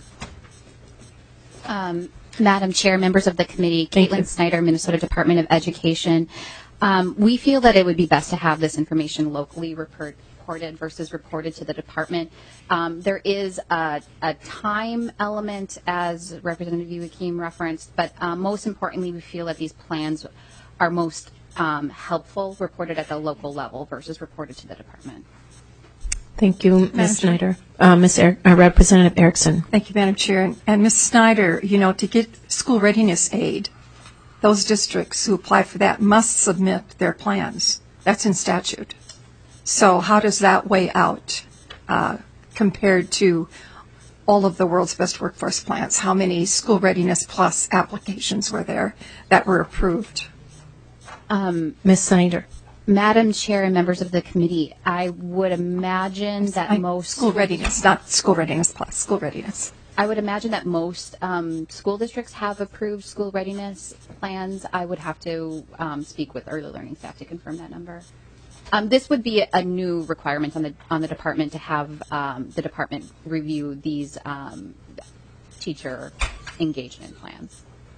Speaker 14: Um, Madam Chair, members of the committee, Caitlin Snyder, Minnesota Department of Education. Um, we feel that it would be best to have this information locally report, reported versus reported to the department. Um, there is a, a time element, as Representative Joachim referenced, but um, most importantly, we feel that these plans are most um, helpful reported at the local level versus reported to the department.
Speaker 3: Thank you,
Speaker 8: Madam
Speaker 3: Miz
Speaker 8: Chair.
Speaker 3: Snyder. Uh, Miz Er- uh, Representative Erickson.
Speaker 8: Thank you, Madam Chair. And, and Miz Snyder, you know, to get school readiness aid, those districts who apply for that must submit their plans. That's in statute. So how does that weigh out uh, compared to all of the world's best workforce plans? How many school readiness plus applications were there that were approved?
Speaker 14: Um,
Speaker 3: Miz Snyder.
Speaker 14: Madam Chair and members of the committee, I would imagine that
Speaker 8: I-
Speaker 14: most
Speaker 8: School readiness, not school readiness plus, school readiness.
Speaker 14: I would imagine that most um, school districts have approved school readiness plans. I would have to um, speak with early learning staff to confirm that number. Um, this would be a new requirement on the on the department to have um, the department review these um, teacher engagement plans.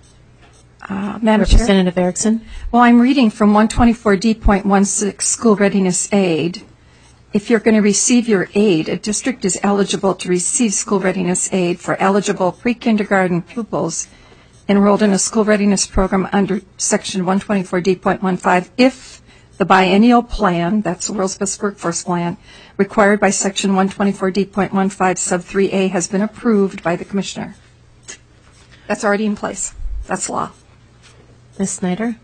Speaker 8: Uh, Madam Chair?
Speaker 3: Representative Erickson.
Speaker 8: Well, I'm reading from one twenty-four D point one six, School Readiness Aid. If you're going to receive your aid, a district is eligible to receive school readiness aid for eligible pre-kindergarten pupils enrolled in a school readiness program under Section one twenty-four D point one five if the biennial plan, that's the World's Best Workforce Plan, required by Section one twenty-four D point one five sub three A has been approved by the Commissioner. That's already in place. That's law.
Speaker 3: Miz Snyder.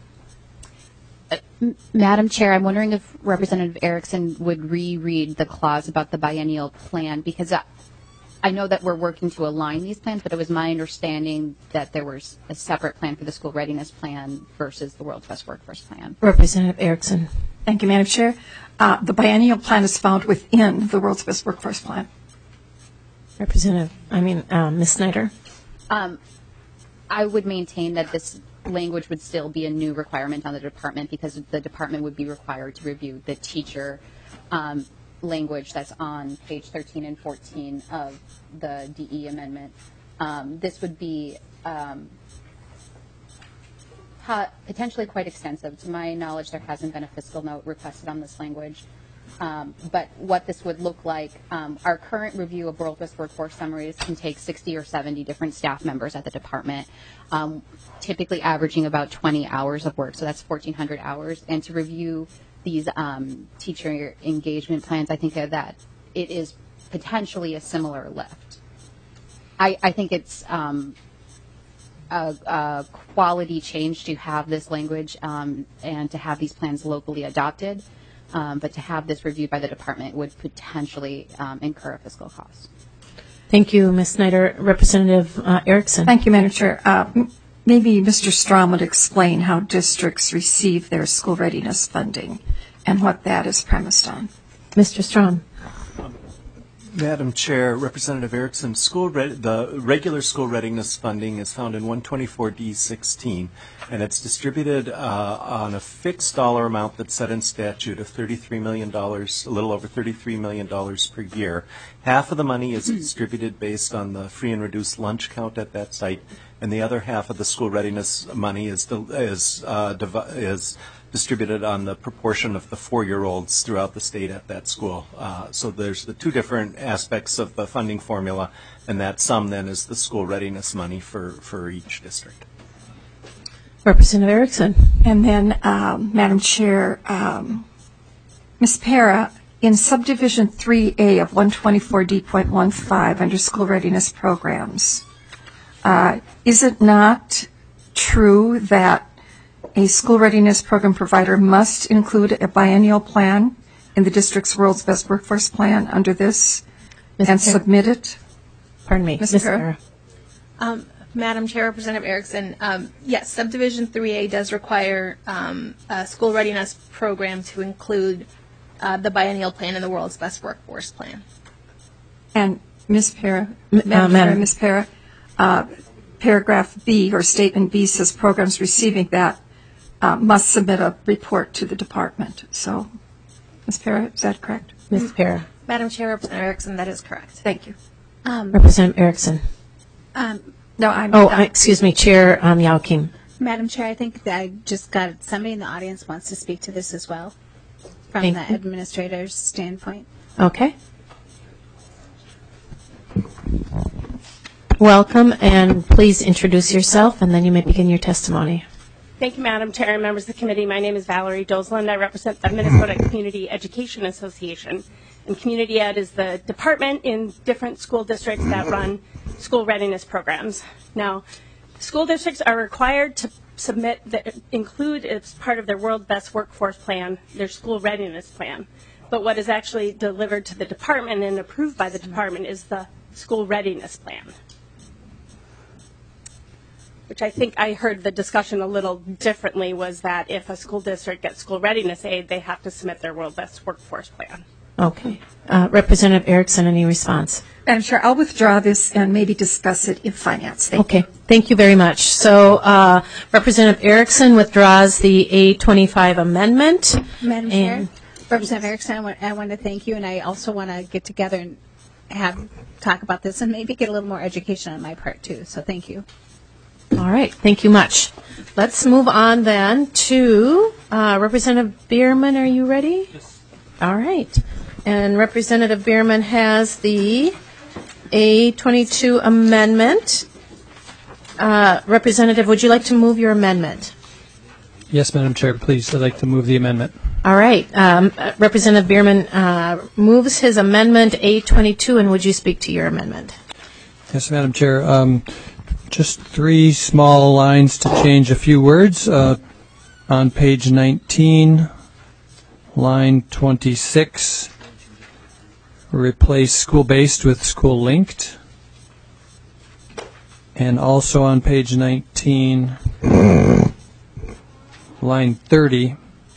Speaker 14: M- Madam Chair, I'm wondering if Representative Erickson would reread the clause about the biennial plan, because I, I know that we're working to align these plans, but it was my understanding that there was a separate plan for the school readiness plan versus the World's Best Workforce Plan.
Speaker 3: Representative Erickson.
Speaker 8: Thank you, Madam Chair. Uh, the biennial plan is found within the World's Best Workforce Plan.
Speaker 3: Representative, I mean, uh, Miz Snyder.
Speaker 14: Um, I would maintain that this language would still be a new requirement on the department, because the department would be required to review the teacher um, language that's on page thirteen and fourteen of the D E amendment. Um, this would be um, po- potentially quite extensive. To my knowledge, there hasn't been a fiscal note requested on this language. Um, but what this would look like, um, our current review of World's Best Workforce summaries can take sixty or seventy different staff members at the department, um, typically averaging about twenty hours of work, so that's fourteen hundred hours. And to review these um, teacher engagement plans, I think that it is potentially a similar lift. I, I think it's um, a, a quality change to have this language um, and to have these plans locally adopted. Um, but to have this reviewed by the department would potentially um, incur a fiscal cost.
Speaker 3: Thank you, Miz Snyder. Representative uh, Erickson.
Speaker 8: Thank you, Madam Chair. Uh, m- maybe Mister Strom would explain how districts receive their school readiness funding and what that is premised on.
Speaker 3: Mister Strom.
Speaker 15: Madam Chair, Representative Erickson, school re- the regular school readiness funding is found in one twenty-four D sixteen, and it's distributed uh, on a fixed dollar amount that's set in statute of thirty-three million dollars, a little over thirty-three million dollars per year. Half of the money is distributed based on the free and reduced lunch count at that site, and the other half of the school readiness money is the, is uh, divi- is distributed on the proportion of the four-year-olds throughout the state at that school. Uh, so there's the two different aspects of the funding formula, and that sum then is the school readiness money for, for each district.
Speaker 3: Representative Erickson.
Speaker 8: And then, um, Madam Chair, um, Miz Para, in subdivision three A of one twenty-four D point one five under school readiness programs, uh, is it not true that a school readiness program provider must include a biennial plan in the district's World's Best Workforce Plan under this
Speaker 3: Miz
Speaker 8: and
Speaker 3: Para.
Speaker 8: submit it?
Speaker 3: Pardon me.
Speaker 8: Miz
Speaker 3: Miz
Speaker 8: Para.
Speaker 3: Para.
Speaker 11: Um, Madam Chair, Representative Erickson, um, yes, subdivision three A does require um, a school readiness program to include uh, the biennial plan and the World's Best Workforce Plan.
Speaker 8: And Miz Para,
Speaker 3: M- uh,
Speaker 8: Madam Chair,
Speaker 3: Madam.
Speaker 8: Miz Para, uh, paragraph B or statement B says programs receiving that uh, must submit a report to the department. So, Miz Para, is that correct?
Speaker 3: Miz Para.
Speaker 11: Madam Chair, Representative Erickson, that is correct.
Speaker 8: Thank you.
Speaker 1: Um,
Speaker 3: Representative Erickson.
Speaker 1: um,
Speaker 8: No, I'm.
Speaker 3: Oh, I, excuse me, Chair um, Yalkin.
Speaker 1: Madam Chair, I think that I just got somebody in the audience wants to speak to this as well from
Speaker 3: Thank
Speaker 1: the
Speaker 3: you.
Speaker 1: administrator's standpoint.
Speaker 3: Okay. Welcome, and please introduce yourself, and then you may begin your testimony.
Speaker 16: Thank you, Madam Chair and members of the committee. My name is Valerie Dozland. I represent the Minnesota Community Education Association. And Community Ed is the department in different school districts that run school readiness programs. Now, school districts are required to submit, the, include as part of their World Best Workforce Plan, their school readiness plan. But what is actually delivered to the department and approved by the department is the school readiness plan, which I think I heard the discussion a little differently, was that if a school district gets school readiness aid, they have to submit their World Best Workforce Plan.
Speaker 3: Okay. Uh, Representative Erickson, any response?
Speaker 8: Madam Chair, I'll withdraw this and maybe discuss it in finance. Thank
Speaker 3: okay.
Speaker 8: you.
Speaker 3: Thank you very much. So uh, Representative Erickson withdraws the A twenty-five amendment.
Speaker 1: Madam Chair, Representative Erickson, I want, I want to thank you, and I also want to get together and have talk about this and maybe get a little more education on my part too. So thank you.
Speaker 3: All right. Thank you much. Let's move on then to uh, Representative Bierman. Are you ready? Yes. All right. And Representative Bierman has the A twenty-two amendment. Uh, Representative, would you like to move your amendment?
Speaker 17: Yes, Madam Chair, please. I'd like to move the amendment.
Speaker 3: All right. Um, Representative Bierman uh, moves his amendment A twenty-two, and would you speak to your amendment?
Speaker 17: Yes, Madam Chair. Um, just three small lines to change a few words. Uh, on page nineteen, line twenty-six, replace school-based with school-linked. And also on page nineteen, line thirty,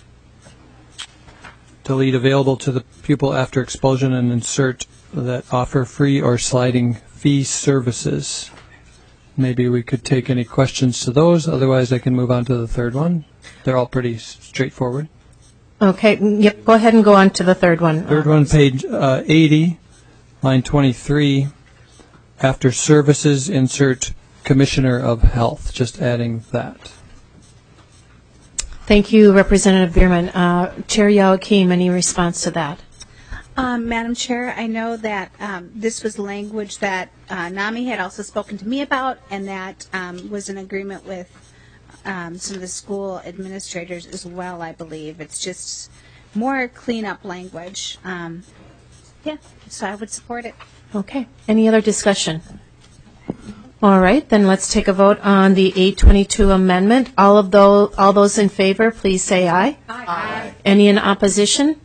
Speaker 17: delete available to the pupil after expulsion and insert that offer free or sliding fee services. Maybe we could take any questions to those. Otherwise, I can move on to the third one. They're all pretty straightforward.
Speaker 3: Okay. Yep. Go ahead and go on to the third one.
Speaker 17: Third one, page uh, eighty, line twenty-three. After services, insert Commissioner of Health. Just adding that.
Speaker 3: Thank you, Representative Bierman. Uh, Chair Yoakim, any response to that?
Speaker 1: Um, Madam Chair, I know that um, this was language that uh, NAMI had also spoken to me about, and that um, was in agreement with um, some of the school administrators as well, I believe. It's just more cleanup language. Um, yeah, so I would support it.
Speaker 3: Okay. Any other discussion? All right, then let's take a vote on the A twenty-two amendment. All of those, all those in favor, please say aye. Aye. Any in opposition?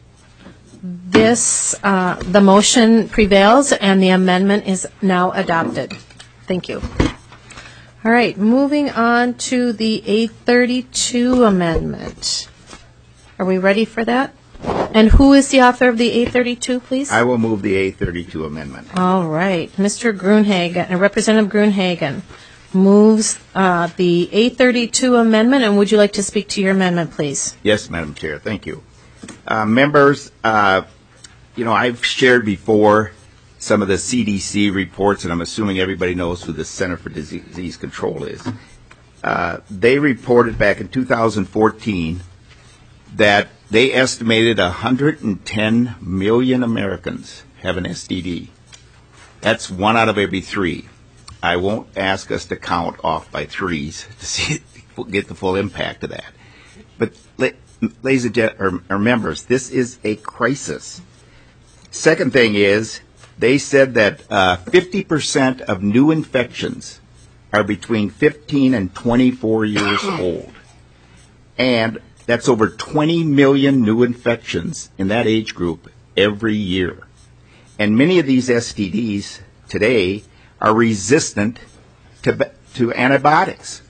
Speaker 3: This, uh, the motion prevails, and the amendment is now adopted. Thank you. All right, moving on to the A thirty-two amendment. Are we ready for that? And who is the author of the A thirty-two, please?
Speaker 12: I will move the A thirty-two amendment.
Speaker 3: All right. Mister Grunhagen, uh, Representative Grunhagen moves uh, the A thirty-two amendment, and would you like to speak to your amendment, please?
Speaker 12: Yes, Madam Chair. Thank you. Uh, members, uh, you know, I've shared before some of the C D C reports, and I'm assuming everybody knows who the Center for Disease Control is. Uh, they reported back in two thousand fourteen that they estimated one hundred ten million Americans have an S T D. That's one out of every three. I won't ask us to count off by threes to see get the full impact of that. But, ladies and gentlemen, or, or members, this is a crisis. Second thing is, they said that uh, fifty percent of new infections are between fifteen and twenty-four years old. And that's over twenty million new infections in that age group every year. And many of these S T Ds today are resistant to, to antibiotics.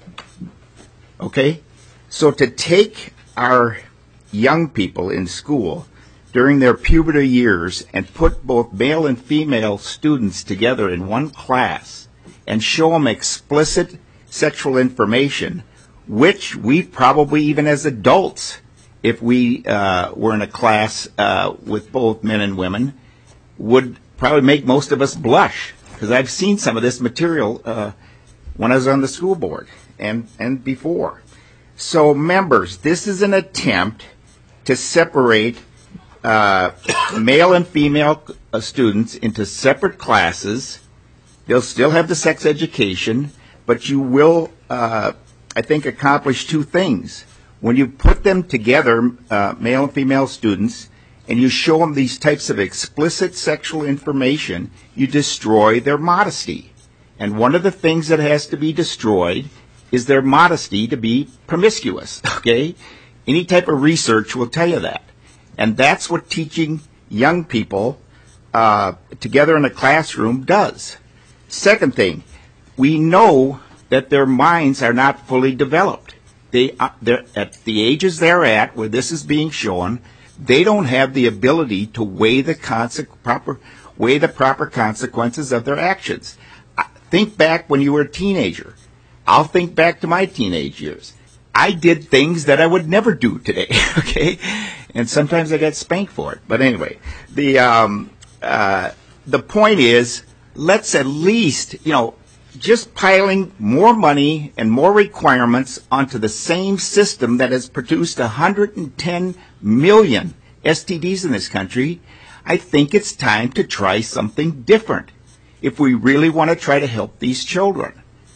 Speaker 12: Okay? So to take our young people in school during their puberty years and put both male and female students together in one class and show them explicit sexual information, which we probably, even as adults, if we uh, were in a class uh, with both men and women, would probably make most of us blush. Because I've seen some of this material uh, when I was on the school board and, and before. So, members, this is an attempt to separate uh, male and female uh, students into separate classes. They'll still have the sex education, but you will... Uh, I think, accomplish two things. When you put them together, uh, male and female students, and you show them these types of explicit sexual information, you destroy their modesty. And one of the things that has to be destroyed is their modesty to be promiscuous, okay? Any type of research will tell you that. And that's what teaching young people uh, together in a classroom does. Second thing, we know that their minds are not fully developed. They are, they're at the ages they're at, where this is being shown, they don't have the ability to weigh the conse- proper weigh the proper consequences of their actions. Think back when you were a teenager. I'll think back to my teenage years. I did things that I would never do today, okay? And sometimes I got spanked for it. But anyway, the um, uh, the point is, let's at least, you know, just piling more money and more requirements onto the same system that has produced one hundred ten million S T Ds in this country, I think it's time to try something different if we really want to try to help these children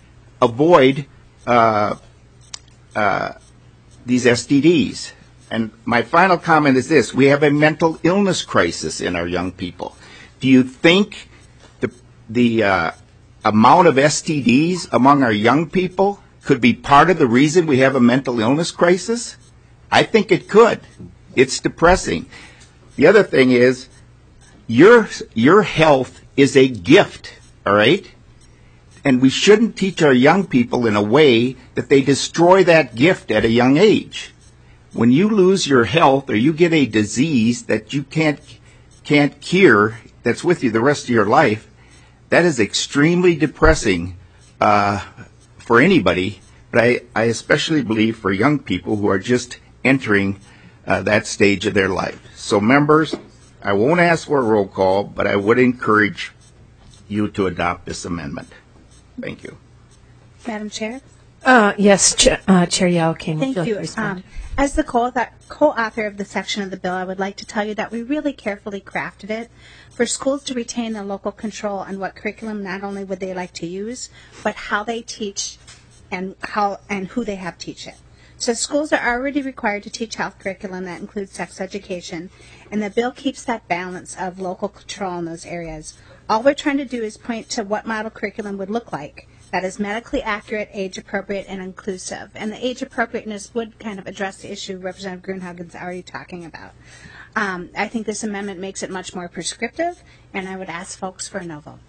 Speaker 12: avoid uh, uh, these S T Ds. And my final comment is this. We have a mental illness crisis in our young people. Do you think the, the uh, amount of S T Ds among our young people could be part of the reason we have a mental illness crisis? I think it could. It's depressing. The other thing is, your your health is a gift, all right? And we shouldn't teach our young people in a way that they destroy that gift at a young age. When you lose your health or you get a disease that you can't can't cure, that's with you the rest of your life, that is extremely depressing uh, for anybody, but I, I especially believe for young people who are just entering uh, that stage of their life. So members, I won't ask for a roll call, but I would encourage you to adopt this amendment. Thank you.
Speaker 1: Madam Chair?
Speaker 3: Uh, yes, Ch- uh, Chair Yao King.
Speaker 1: Thank
Speaker 3: would
Speaker 1: you.
Speaker 3: like to respond.
Speaker 1: Um, as the co- co-author of the section of the bill, I would like to tell you that we really carefully crafted it for schools to retain the local control on what curriculum not only would they like to use, but how they teach and how and who they have teach it. So schools are already required to teach health curriculum that includes sex education, and the bill keeps that balance of local control in those areas. All we're trying to do is point to what model curriculum would look like that is medically accurate, age-appropriate, and inclusive. And the age-appropriateness would kind of address the issue Representative Gruenhagen's already talking about. Um, I think this amendment makes it much more prescriptive, and I would ask folks for a no vote.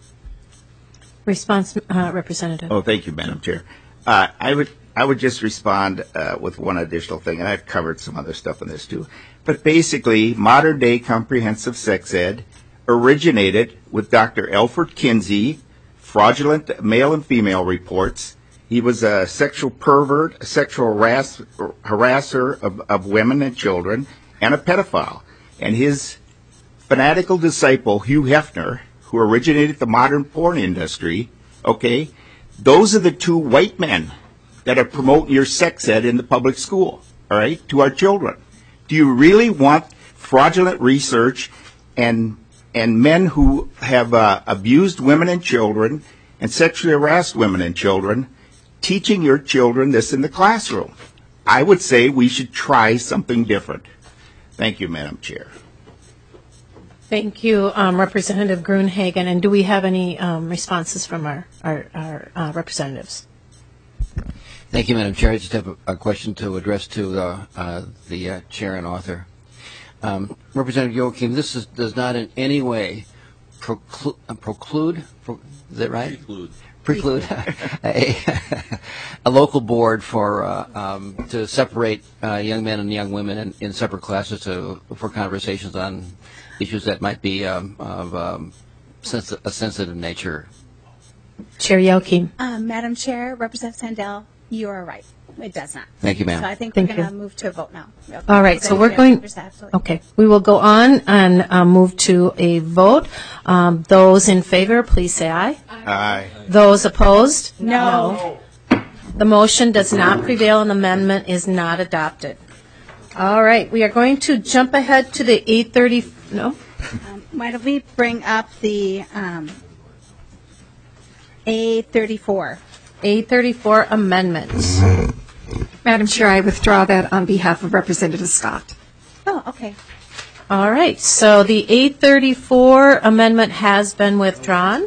Speaker 3: Response, uh, Representative.
Speaker 12: Oh, thank you, Madam Chair. Uh, I would I would just respond uh, with one additional thing, and I've covered some other stuff in this too. But basically, modern-day comprehensive sex ed originated with Doctor Alfred Kinsey, fraudulent male and female reports. He was a sexual pervert, a sexual harass, harasser of, of women and children, and a pedophile. And his fanatical disciple, Hugh Hefner, who originated the modern porn industry, okay, those are the two white men that are promoting your sex ed in the public school, all right, to our children. Do you really want fraudulent research and and men who have uh, abused women and children and sexually harassed women and children teaching your children this in the classroom? I would say we should try something different. Thank you, Madam Chair.
Speaker 3: Thank you, um, Representative Gruenhagen. And do we have any um, responses from our, our, our uh, representatives?
Speaker 6: Thank you, Madam Chair. I just have a, a question to address to uh, uh, the uh, chair and author. Um, Representative Joachim, this is, does not in any way proclu- uh, preclude, pro- is that right?
Speaker 5: Preclude.
Speaker 6: Preclude a, a local board for uh, um, to separate uh, young men and young women in, in separate classes to, for conversations on issues that might be um, of um, sens- a sensitive nature.
Speaker 3: Chair Joachim.
Speaker 1: Uh, Madam Chair, Representative Sandell, you are right. It does not.
Speaker 6: Thank you, ma'am.
Speaker 1: So I think
Speaker 3: Thank
Speaker 1: we're going to
Speaker 3: you.
Speaker 1: move to a vote now.
Speaker 3: All right, so we're going, okay, we will go on and uh, move to a vote. Um, those in favor, please say aye.
Speaker 12: Aye.
Speaker 3: Those opposed?
Speaker 1: No.
Speaker 3: The motion does not prevail and the amendment is not adopted. All right, we are going to jump ahead to the eight thirty, no?
Speaker 1: Um, why don't we bring up the um, A thirty-four?
Speaker 3: A thirty-four amendments.
Speaker 8: Madam Chair, I withdraw that on behalf of Representative Scott.
Speaker 1: Oh, okay.
Speaker 3: All right, so the eight thirty-four amendment has been withdrawn,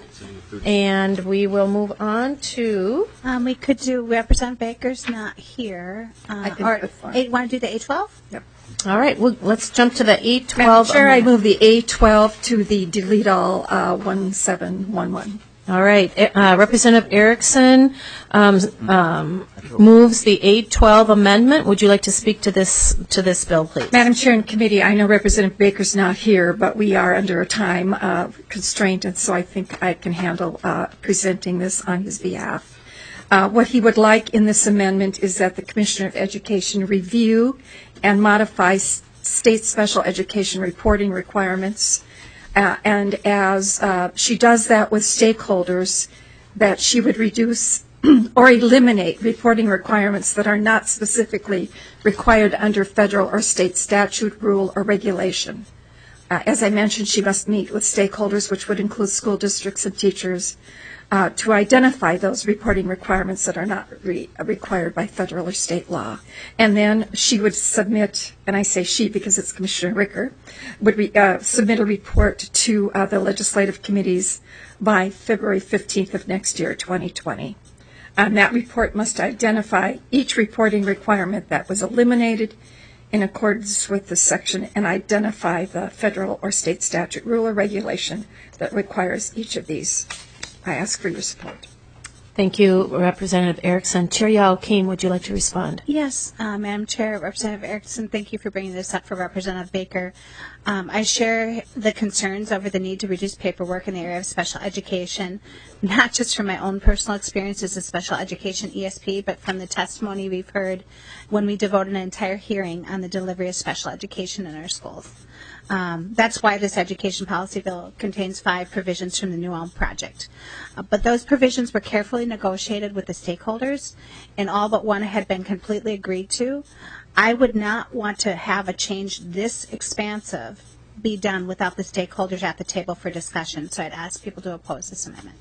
Speaker 3: and we will move on to...
Speaker 1: Um, we could do Representative Baker's not here. Uh,
Speaker 8: I think
Speaker 1: or
Speaker 8: that's fine.
Speaker 1: eight, want to do the eight twelve?
Speaker 8: Yep.
Speaker 3: All right, well, let's jump to the eight
Speaker 8: Madam
Speaker 3: twelve.
Speaker 8: Chair, I move the A twelve to the delete all uh, one seven one one.
Speaker 3: All right, uh, Representative Erickson um, um, moves the eight twelve amendment. Would you like to speak to this to this bill, please?
Speaker 8: Madam Chair and Committee, I know Representative Baker's not here, but we are under a time uh, constraint, and so I think I can handle uh, presenting this on his behalf. Uh, what he would like in this amendment is that the Commissioner of Education review and modify s- state special education reporting requirements. Uh, and as uh, she does that with stakeholders, that she would reduce or eliminate reporting requirements that are not specifically required under federal or state statute, rule, or regulation. Uh, as I mentioned, she must meet with stakeholders, which would include school districts and teachers, uh, to identify those reporting requirements that are not re- required by federal or state law. And then she would submit, and I say she because it's Commissioner Ricker, would re- uh, submit a report to uh, the legislative committees by February fifteenth of next year, twenty twenty. And that report must identify each reporting requirement that was eliminated in accordance with the section and identify the federal or state statute, rule, or regulation that requires each of these. I ask for your support.
Speaker 3: Thank you, Representative Erickson. Chair Yao-Keen, would you like to respond?
Speaker 1: Yes, uh, Madam Chair, Representative Erickson, thank you for bringing this up for Representative Baker. Um, I share the concerns over the need to reduce paperwork in the area of special education, not just from my own personal experience as a special education E S P, but from the testimony we've heard when we devote an entire hearing on the delivery of special education in our schools. Um, that's why this education policy bill contains five provisions from the New Ulm Project. Uh, but those provisions were carefully negotiated with the stakeholders, and all but one had been completely agreed to. I would not want to have a change this expansive be done without the stakeholders at the table for discussion, so I'd ask people to oppose this amendment.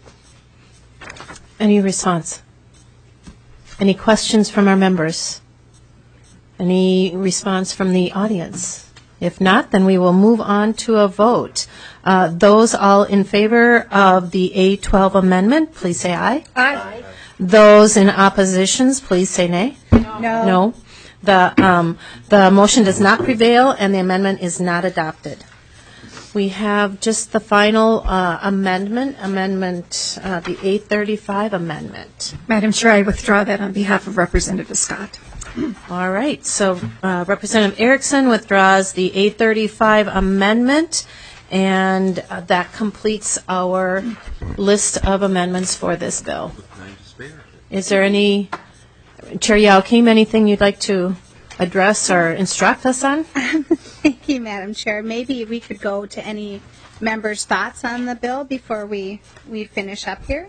Speaker 3: Any response? Any questions from our members? Any response from the audience? If not, then we will move on to a vote. Uh, those all in favor of the A twelve amendment, please say aye.
Speaker 8: Aye.
Speaker 3: Those in oppositions, please say nay.
Speaker 1: No.
Speaker 3: No. The, um, the motion does not prevail and the amendment is not adopted. We have just the final uh, amendment, amendment, uh, the eight thirty-five amendment.
Speaker 8: Madam Chair, I withdraw that on behalf of Representative Scott.
Speaker 3: All right, so uh, Representative Erickson withdraws the eight thirty-five amendment, and uh, that completes our list of amendments for this bill. Is there any, Chair Yao-Keen, anything you'd like to address or instruct us on?
Speaker 1: Thank you, Madam Chair. Maybe we could go to any members' thoughts on the bill before we, we finish up here.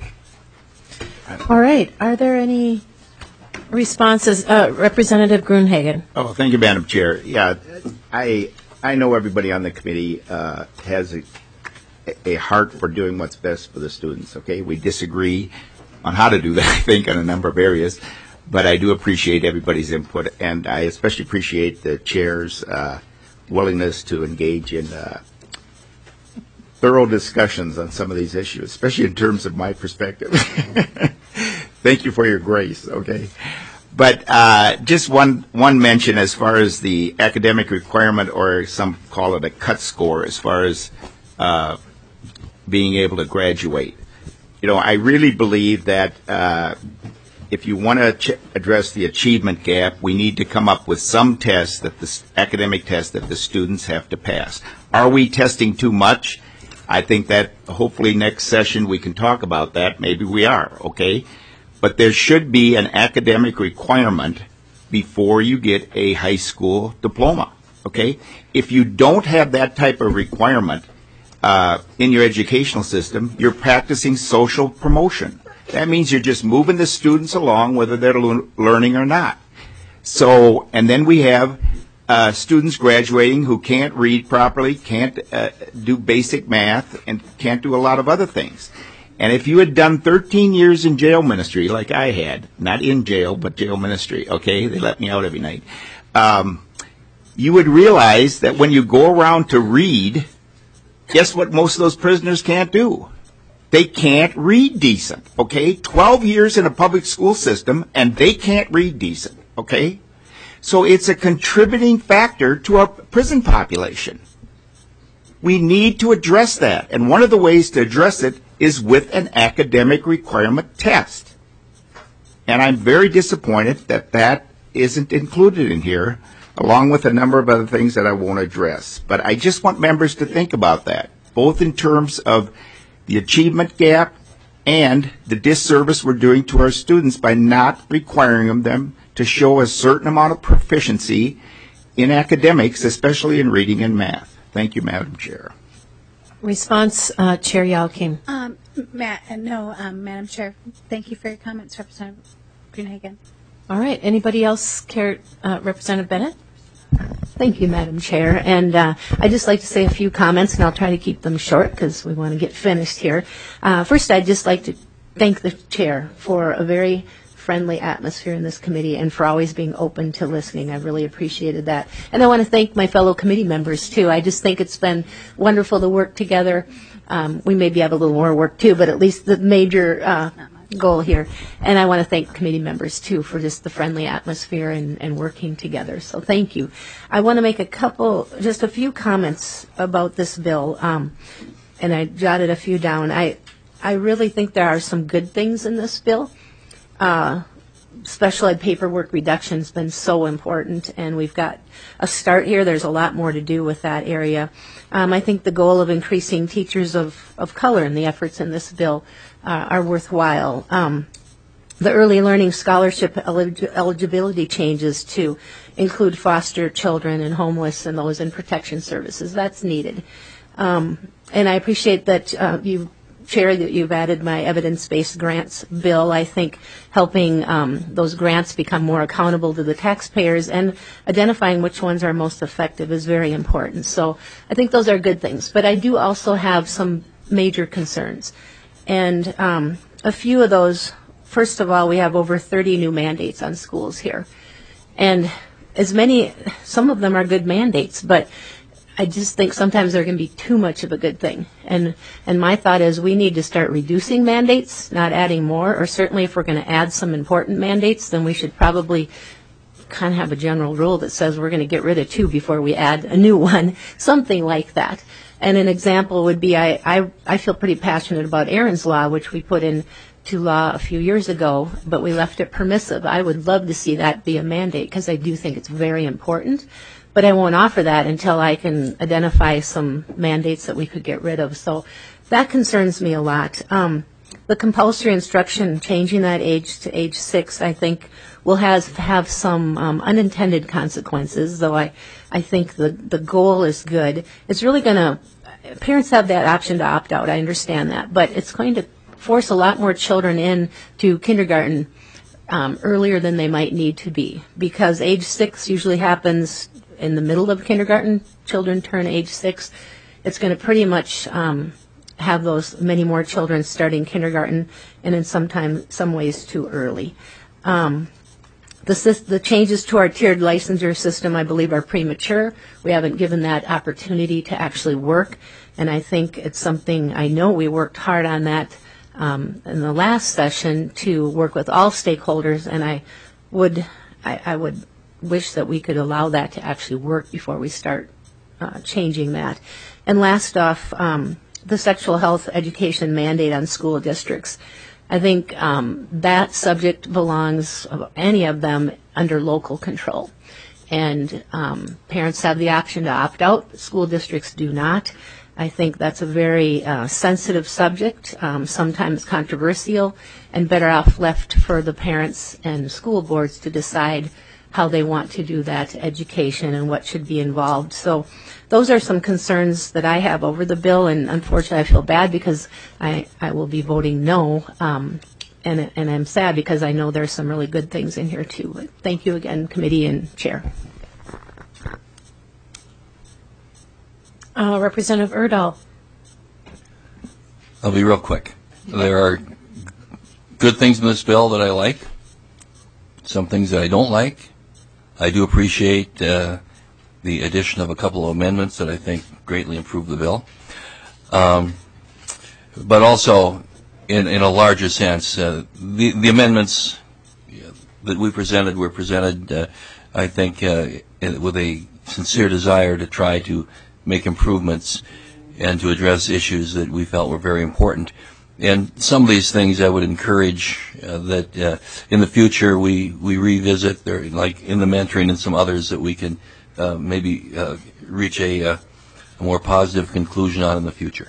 Speaker 3: All right, are there any responses? Uh, Representative Grunhagen.
Speaker 12: Oh, thank you, Madam Chair. Yeah, I I know everybody on the committee uh, has a, a heart for doing what's best for the students, okay? We disagree on how to do that, I think, in a number of areas, but I do appreciate everybody's input, and I especially appreciate the chair's uh, willingness to engage in uh, thorough discussions on some of these issues, especially in terms of my perspective. Thank you for your grace, okay? But uh, just one one mention as far as the academic requirement, or some call it a cut score, as far as uh, being able to graduate. You know, I really believe that uh, if you want to ch- address the achievement gap, we need to come up with some tests, that the academic tests that the students have to pass. Are we testing too much? I think that hopefully next session we can talk about that. Maybe we are, okay? But there should be an academic requirement before you get a high school diploma, okay? If you don't have that type of requirement uh, in your educational system, you're practicing social promotion. That means you're just moving the students along whether they're lo- learning or not. So, and then we have uh, students graduating who can't read properly, can't uh, do basic math, and can't do a lot of other things. And if you had done thirteen years in jail ministry like I had, not in jail, but jail ministry, okay, they let me out every night, um, you would realize that when you go around to read, guess what most of those prisoners can't do? They can't read decent, okay? twelve years in a public school system, and they can't read decent, okay? So it's a contributing factor to our prison population. We need to address that, and one of the ways to address it is with an academic requirement test. And I'm very disappointed that that isn't included in here, along with a number of other things that I won't address. But I just want members to think about that, both in terms of the achievement gap and the disservice we're doing to our students by not requiring them to show a certain amount of proficiency in academics, especially in reading and math. Thank you, Madam Chair.
Speaker 3: Response, uh, Chair Yalkin.
Speaker 1: Um, Ma- uh, no, um, Madam Chair, thank you for your comments, Representative Greenhagen.
Speaker 3: All right. Anybody else care? Uh, Representative Bennett?
Speaker 18: Thank you, Madam Chair. And uh, I'd just like to say a few comments, and I'll try to keep them short because we want to get finished here. Uh, first, I'd just like to thank the Chair for a very friendly atmosphere in this committee and for always being open to listening. I really appreciated that. And I want to thank my fellow committee members, too. I just think it's been wonderful to work together. Um, we maybe have a little more work, too, but at least the major uh, goal here. And I want to thank committee members, too, for just the friendly atmosphere and, and working together. So thank you. I want to make a couple, just a few comments about this bill, um, and I jotted a few down. I, I really think there are some good things in this bill. Uh, special ed paperwork reduction has been so important, and we've got a start here. There's a lot more to do with that area. Um, I think the goal of increasing teachers of, of color and the efforts in this bill uh, are worthwhile. Um, the early learning scholarship elig- eligibility changes to include foster children and homeless and those in protection services, that's needed. Um, and I appreciate that uh, you Chair, that you've added my evidence-based grants bill. I think helping um, those grants become more accountable to the taxpayers and identifying which ones are most effective is very important. So I think those are good things. But I do also have some major concerns. And um, a few of those, first of all, we have over thirty new mandates on schools here. And as many, some of them are good mandates, but I just think sometimes there can be too much of a good thing. And and my thought is we need to start reducing mandates, not adding more, or certainly if we're going to add some important mandates, then we should probably kind of have a general rule that says we're going to get rid of two before we add a new one, something like that. And an example would be I, I, I feel pretty passionate about Aaron's Law, which we put into law a few years ago, but we left it permissive. I would love to see that be a mandate because I do think it's very important. But I won't offer that until I can identify some mandates that we could get rid of. So that concerns me a lot. Um, the compulsory instruction, changing that age to age six, I think will has, have some um, unintended consequences, though I, I think the, the goal is good. It's really going to, parents have that option to opt out, I understand that, but it's going to force a lot more children in to kindergarten um, earlier than they might need to be, because age six usually happens in the middle of kindergarten. Children turn age six. It's going to pretty much um, have those many more children starting kindergarten, and in some time, some ways too early. Um, the, the changes to our tiered licensure system, I believe, are premature. We haven't given that opportunity to actually work, and I think it's something, I know we worked hard on that um, in the last session to work with all stakeholders, and I would, I, I would wish that we could allow that to actually work before we start uh, changing that. And last off, um, the sexual health education mandate on school districts. I think um, that subject belongs, any of them, under local control. And um, parents have the option to opt out. School districts do not. I think that's a very uh, sensitive subject, um, sometimes controversial, and better off left for the parents and school boards to decide how they want to do that education and what should be involved. So those are some concerns that I have over the bill, and unfortunately I feel bad because I, I will be voting no, um, and, and I'm sad because I know there's some really good things in here too. But thank you again, committee and chair.
Speaker 3: Uh, Representative Erdahl.
Speaker 5: I'll be real quick. There are good things in this bill that I like, some things that I don't like. I do appreciate uh, the addition of a couple of amendments that I think greatly improve the bill. Um, but also, in, in a larger sense, uh, the, the amendments that we presented were presented, uh, I think, uh, in, with a sincere desire to try to make improvements and to address issues that we felt were very important. And some of these things I would encourage uh, that uh, in the future we, we revisit, there, like in the mentoring and some others that we can uh, maybe uh, reach a, uh, a more positive conclusion on in the future.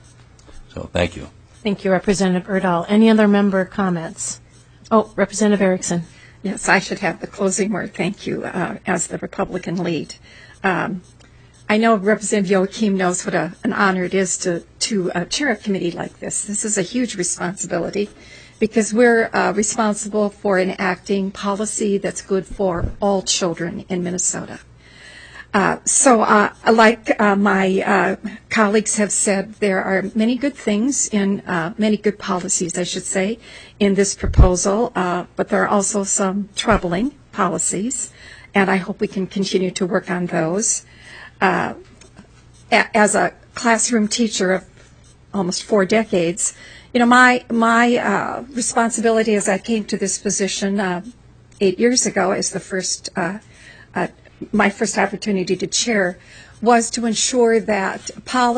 Speaker 5: So thank you.
Speaker 3: Thank you, Representative Erdahl. Any other member comments? Oh, Representative Erickson.
Speaker 8: Yes, I should have the closing word. Thank you, uh, as the Republican lead. Um, I know Representative Joachim knows what a, an honor it is to, to uh, chair a committee like this. This is a huge responsibility because we're uh, responsible for enacting policy that's good for all children in Minnesota. Uh, so uh, like uh, my uh, colleagues have said, there are many good things in, uh, many good policies, I should say, in this proposal, uh, but there are also some troubling policies, and I hope we can continue to work on those. Uh, as a classroom teacher of almost four decades, you know, my my uh, responsibility as I came to this position uh, eight years ago as the first, uh, uh, my first opportunity to chair was to ensure that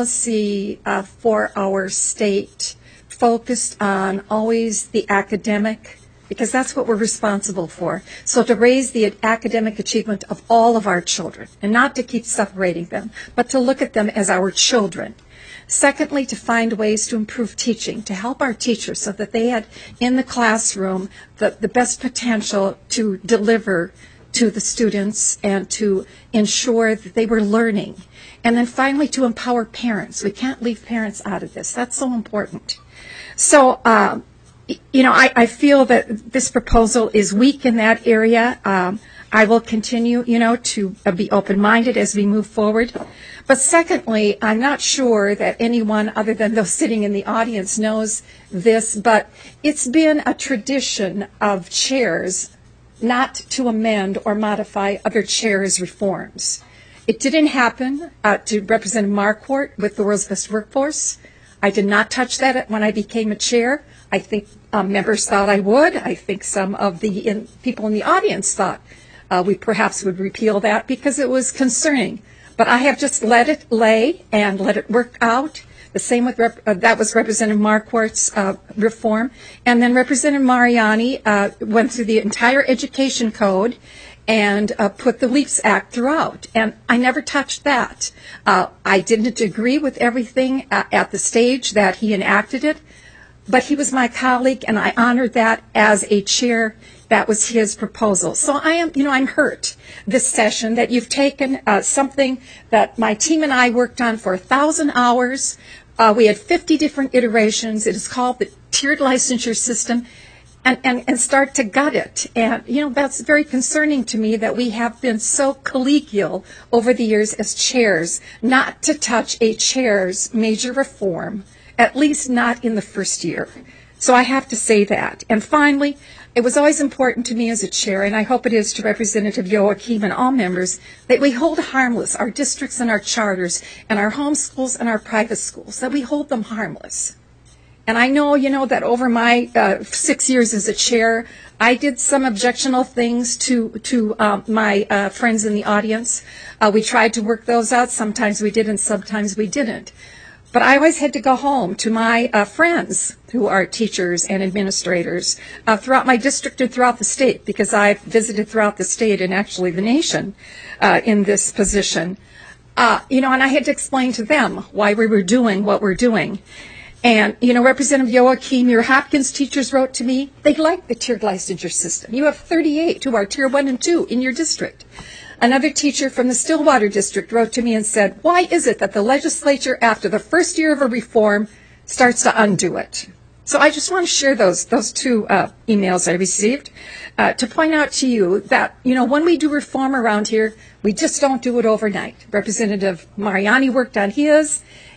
Speaker 8: policy uh, for our state focused on always the academic, because that's what we're responsible for. So to raise the academic achievement of all of our children, and not to keep separating them, but to look at them as our children. Secondly, to find ways to improve teaching, to help our teachers so that they had in the classroom the, the best potential to deliver to the students and to ensure that they were learning. And then finally, to empower parents. We can't leave parents out of this. That's so important. So, um, You know, I, I feel that this proposal is weak in that area. Um, I will continue, you know, to uh, be open-minded as we move forward. But secondly, I'm not sure that anyone other than those sitting in the audience knows this, but it's been a tradition of chairs not to amend or modify other chairs' reforms. It didn't happen uh, to Representative Marquardt with the World's Best Workforce. I did not touch that when I became a chair. I think um, members thought I would. I think some of the in, people in the audience thought uh, we perhaps would repeal that because it was concerning. But I have just let it lay and let it work out. The same with, rep- uh, that was Representative Marquardt's uh, reform. And then Representative Mariani uh, went through the entire education code and uh, put the LEAPS Act throughout. And I never touched that. Uh, I didn't agree with everything uh, at the stage that he enacted it. But he was my colleague, and I honored that as a chair. That was his proposal. So I am, you know, I'm hurt this session that you've taken uh, something that my team and I worked on for a thousand hours. Uh, we had fifty different iterations. It is called the tiered licensure system, and, and, and start to gut it. And, you know, that's very concerning to me that we have been so collegial over the years as chairs not to touch a chair's major reform, at least not in the first year. So I have to say that. And finally, it was always important to me as a chair, and I hope it is to Representative Joachim and all members, that we hold harmless our districts and our charters and our home schools and our private schools, that we hold them harmless. And I know, you know, that over my uh, six years as a chair, I did some objectionable things to to uh, my uh, friends in the audience. Uh, we tried to work those out. Sometimes we did and sometimes we didn't. But I always had to go home to my uh, friends who are teachers and administrators uh, throughout my district and throughout the state, because I've visited throughout the state and actually the nation uh, in this position. Uh, you know, and I had to explain to them why we were doing what we're doing. And, you know, Representative Joachim, your Hopkins teachers wrote to me, they like the tiered licensure system. You have thirty-eight who are tier one and two in your district. Another teacher from the Stillwater district wrote to me and said, why is it that the legislature, after the first year of a reform, starts to undo it? So I just want to share those those two uh, emails I received uh, to point out to you that, you know, when we do reform around here, we just don't do it overnight. Representative Mariani worked on his,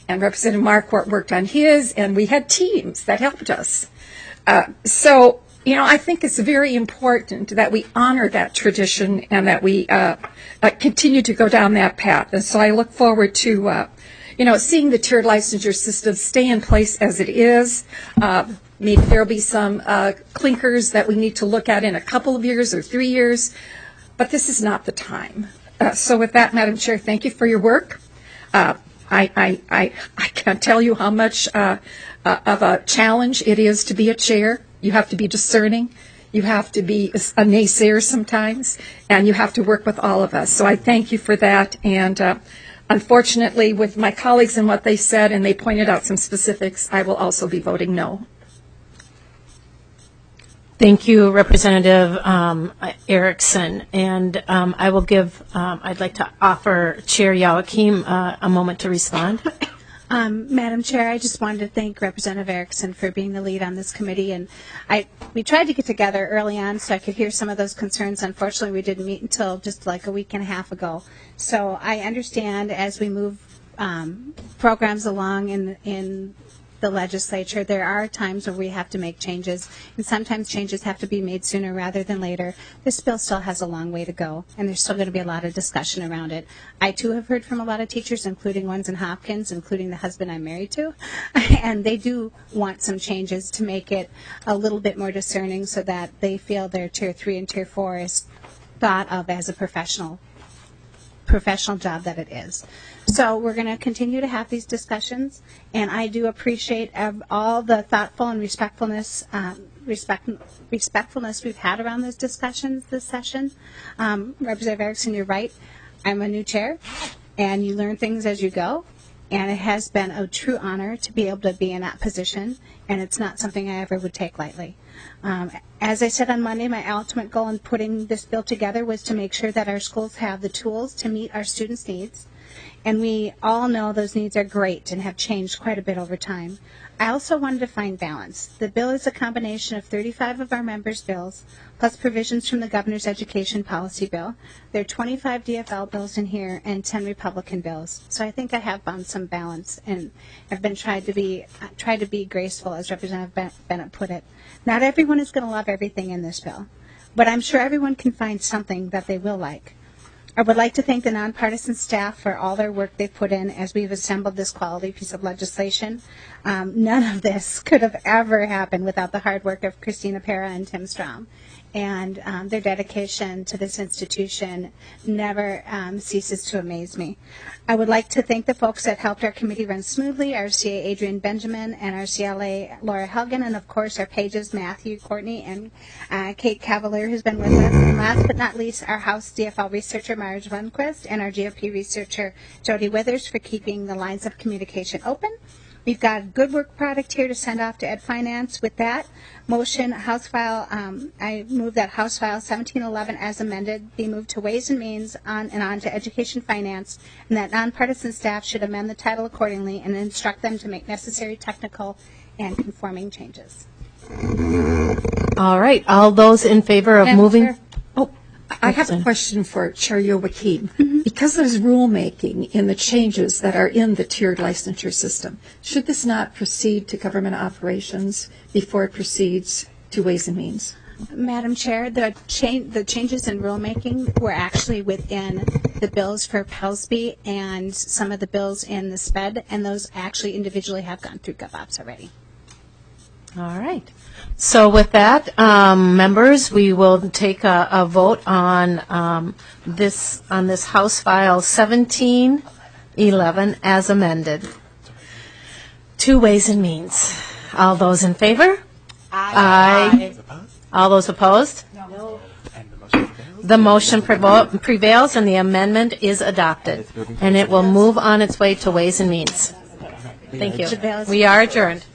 Speaker 8: and Representative Marquardt worked on his, and we had teams that helped us. Uh, so, you know, I think it's very important that we honor that tradition and that we uh, uh, continue to go down that path. And so I look forward to, uh, you know, seeing the tiered licensure system stay in place as it is. Uh, maybe there will be some uh, clinkers that we need to look at in a couple of years or three years, but this is not the time. Uh, so with that, Madam Chair, thank you for your work. Uh, I, I, I, I can't tell you how much uh, uh, of a challenge it is to be a chair. You have to be discerning. You have to be a naysayer sometimes, and you have to work with all of us. So I thank you for that. And uh, unfortunately, with my colleagues and what they said, and they pointed out some specifics, I will also be voting no.
Speaker 3: Thank you, Representative um, Erickson. And um, I will give, um, I'd like to offer Chair Joachim uh, a moment to respond.
Speaker 1: Um, Madam Chair, I just wanted to thank Representative Erickson for being the lead on this committee. And I, we tried to get together early on so I could hear some of those concerns. Unfortunately, we didn't meet until just like a week and a half ago. So I understand as we move um, programs along in in the legislature, there are times where we have to make changes, and sometimes changes have to be made sooner rather than later. This bill still has a long way to go, and there's still going to be a lot of discussion around it. I, too, have heard from a lot of teachers, including ones in Hopkins, including the husband I'm married to, and they do want some changes to make it a little bit more discerning so that they feel their Tier three and Tier four is thought of as a professional professional job that it is. So we're going to continue to have these discussions, and I do appreciate all the thoughtful and respectfulness, um, respect, respectfulness we've had around those discussions this session. Um, Representative Erickson, you're right. I'm a new chair, and you learn things as you go, and it has been a true honor to be able to be in that position, and it's not something I ever would take lightly. Um, as I said on Monday, my ultimate goal in putting this bill together was to make sure that our schools have the tools to meet our students' needs. And we all know those needs are great and have changed quite a bit over time. I also wanted to find balance. The bill is a combination of thirty-five of our members' bills, plus provisions from the Governor's Education Policy Bill. There are twenty-five D F L bills in here and ten Republican bills. So I think I have found some balance, and I've been tried to be tried to be graceful, as Representative Bennett put it. Not everyone is going to love everything in this bill, but I'm sure everyone can find something that they will like. I would like to thank the nonpartisan staff for all their work they've put in as we've assembled this quality piece of legislation. Um, none of this could have ever happened without the hard work of Christina Pera and Tim Strom. And um, their dedication to this institution never um, ceases to amaze me. I would like to thank the folks that helped our committee run smoothly, our C A Adrian Benjamin and our C L A Laura Helgen, and of course our pages Matthew Courtney and uh, Kate Cavalier, who's been with us. And last but not least, our House D F L researcher Marge Lundquist and our G O P researcher Jody Withers for keeping the lines of communication open. We've got a good work product here to send off to Ed Finance. With that motion, House File, um, I move that House File seventeen eleven as amended be moved to Ways and Means on and on to Education Finance, and that nonpartisan staff should amend the title accordingly and instruct them to make necessary technical and conforming changes.
Speaker 3: All right. All those in favor of
Speaker 8: Madam
Speaker 3: moving?
Speaker 8: Chair. Oh, I have a question for Chair Joachim. Mm-hmm. Because there's rulemaking in the changes that are in the tiered licensure system, should this not proceed to government operations before it proceeds to Ways and Means?
Speaker 1: Madam Chair, the, cha- the changes in rulemaking were actually within the bills for Pelsby and some of the bills in the S P E D, and those actually individually have gone through GovOps already.
Speaker 3: All right. So with that, um, members, we will take a, a vote on um, this on this House File seventeen eleven as amended. Two Ways and Means. All those in favor? Aye. Aye. All those opposed? No. The motion prevo- prevails and the amendment is adopted. And it will move on its way to Ways and Means. Thank you. We are adjourned.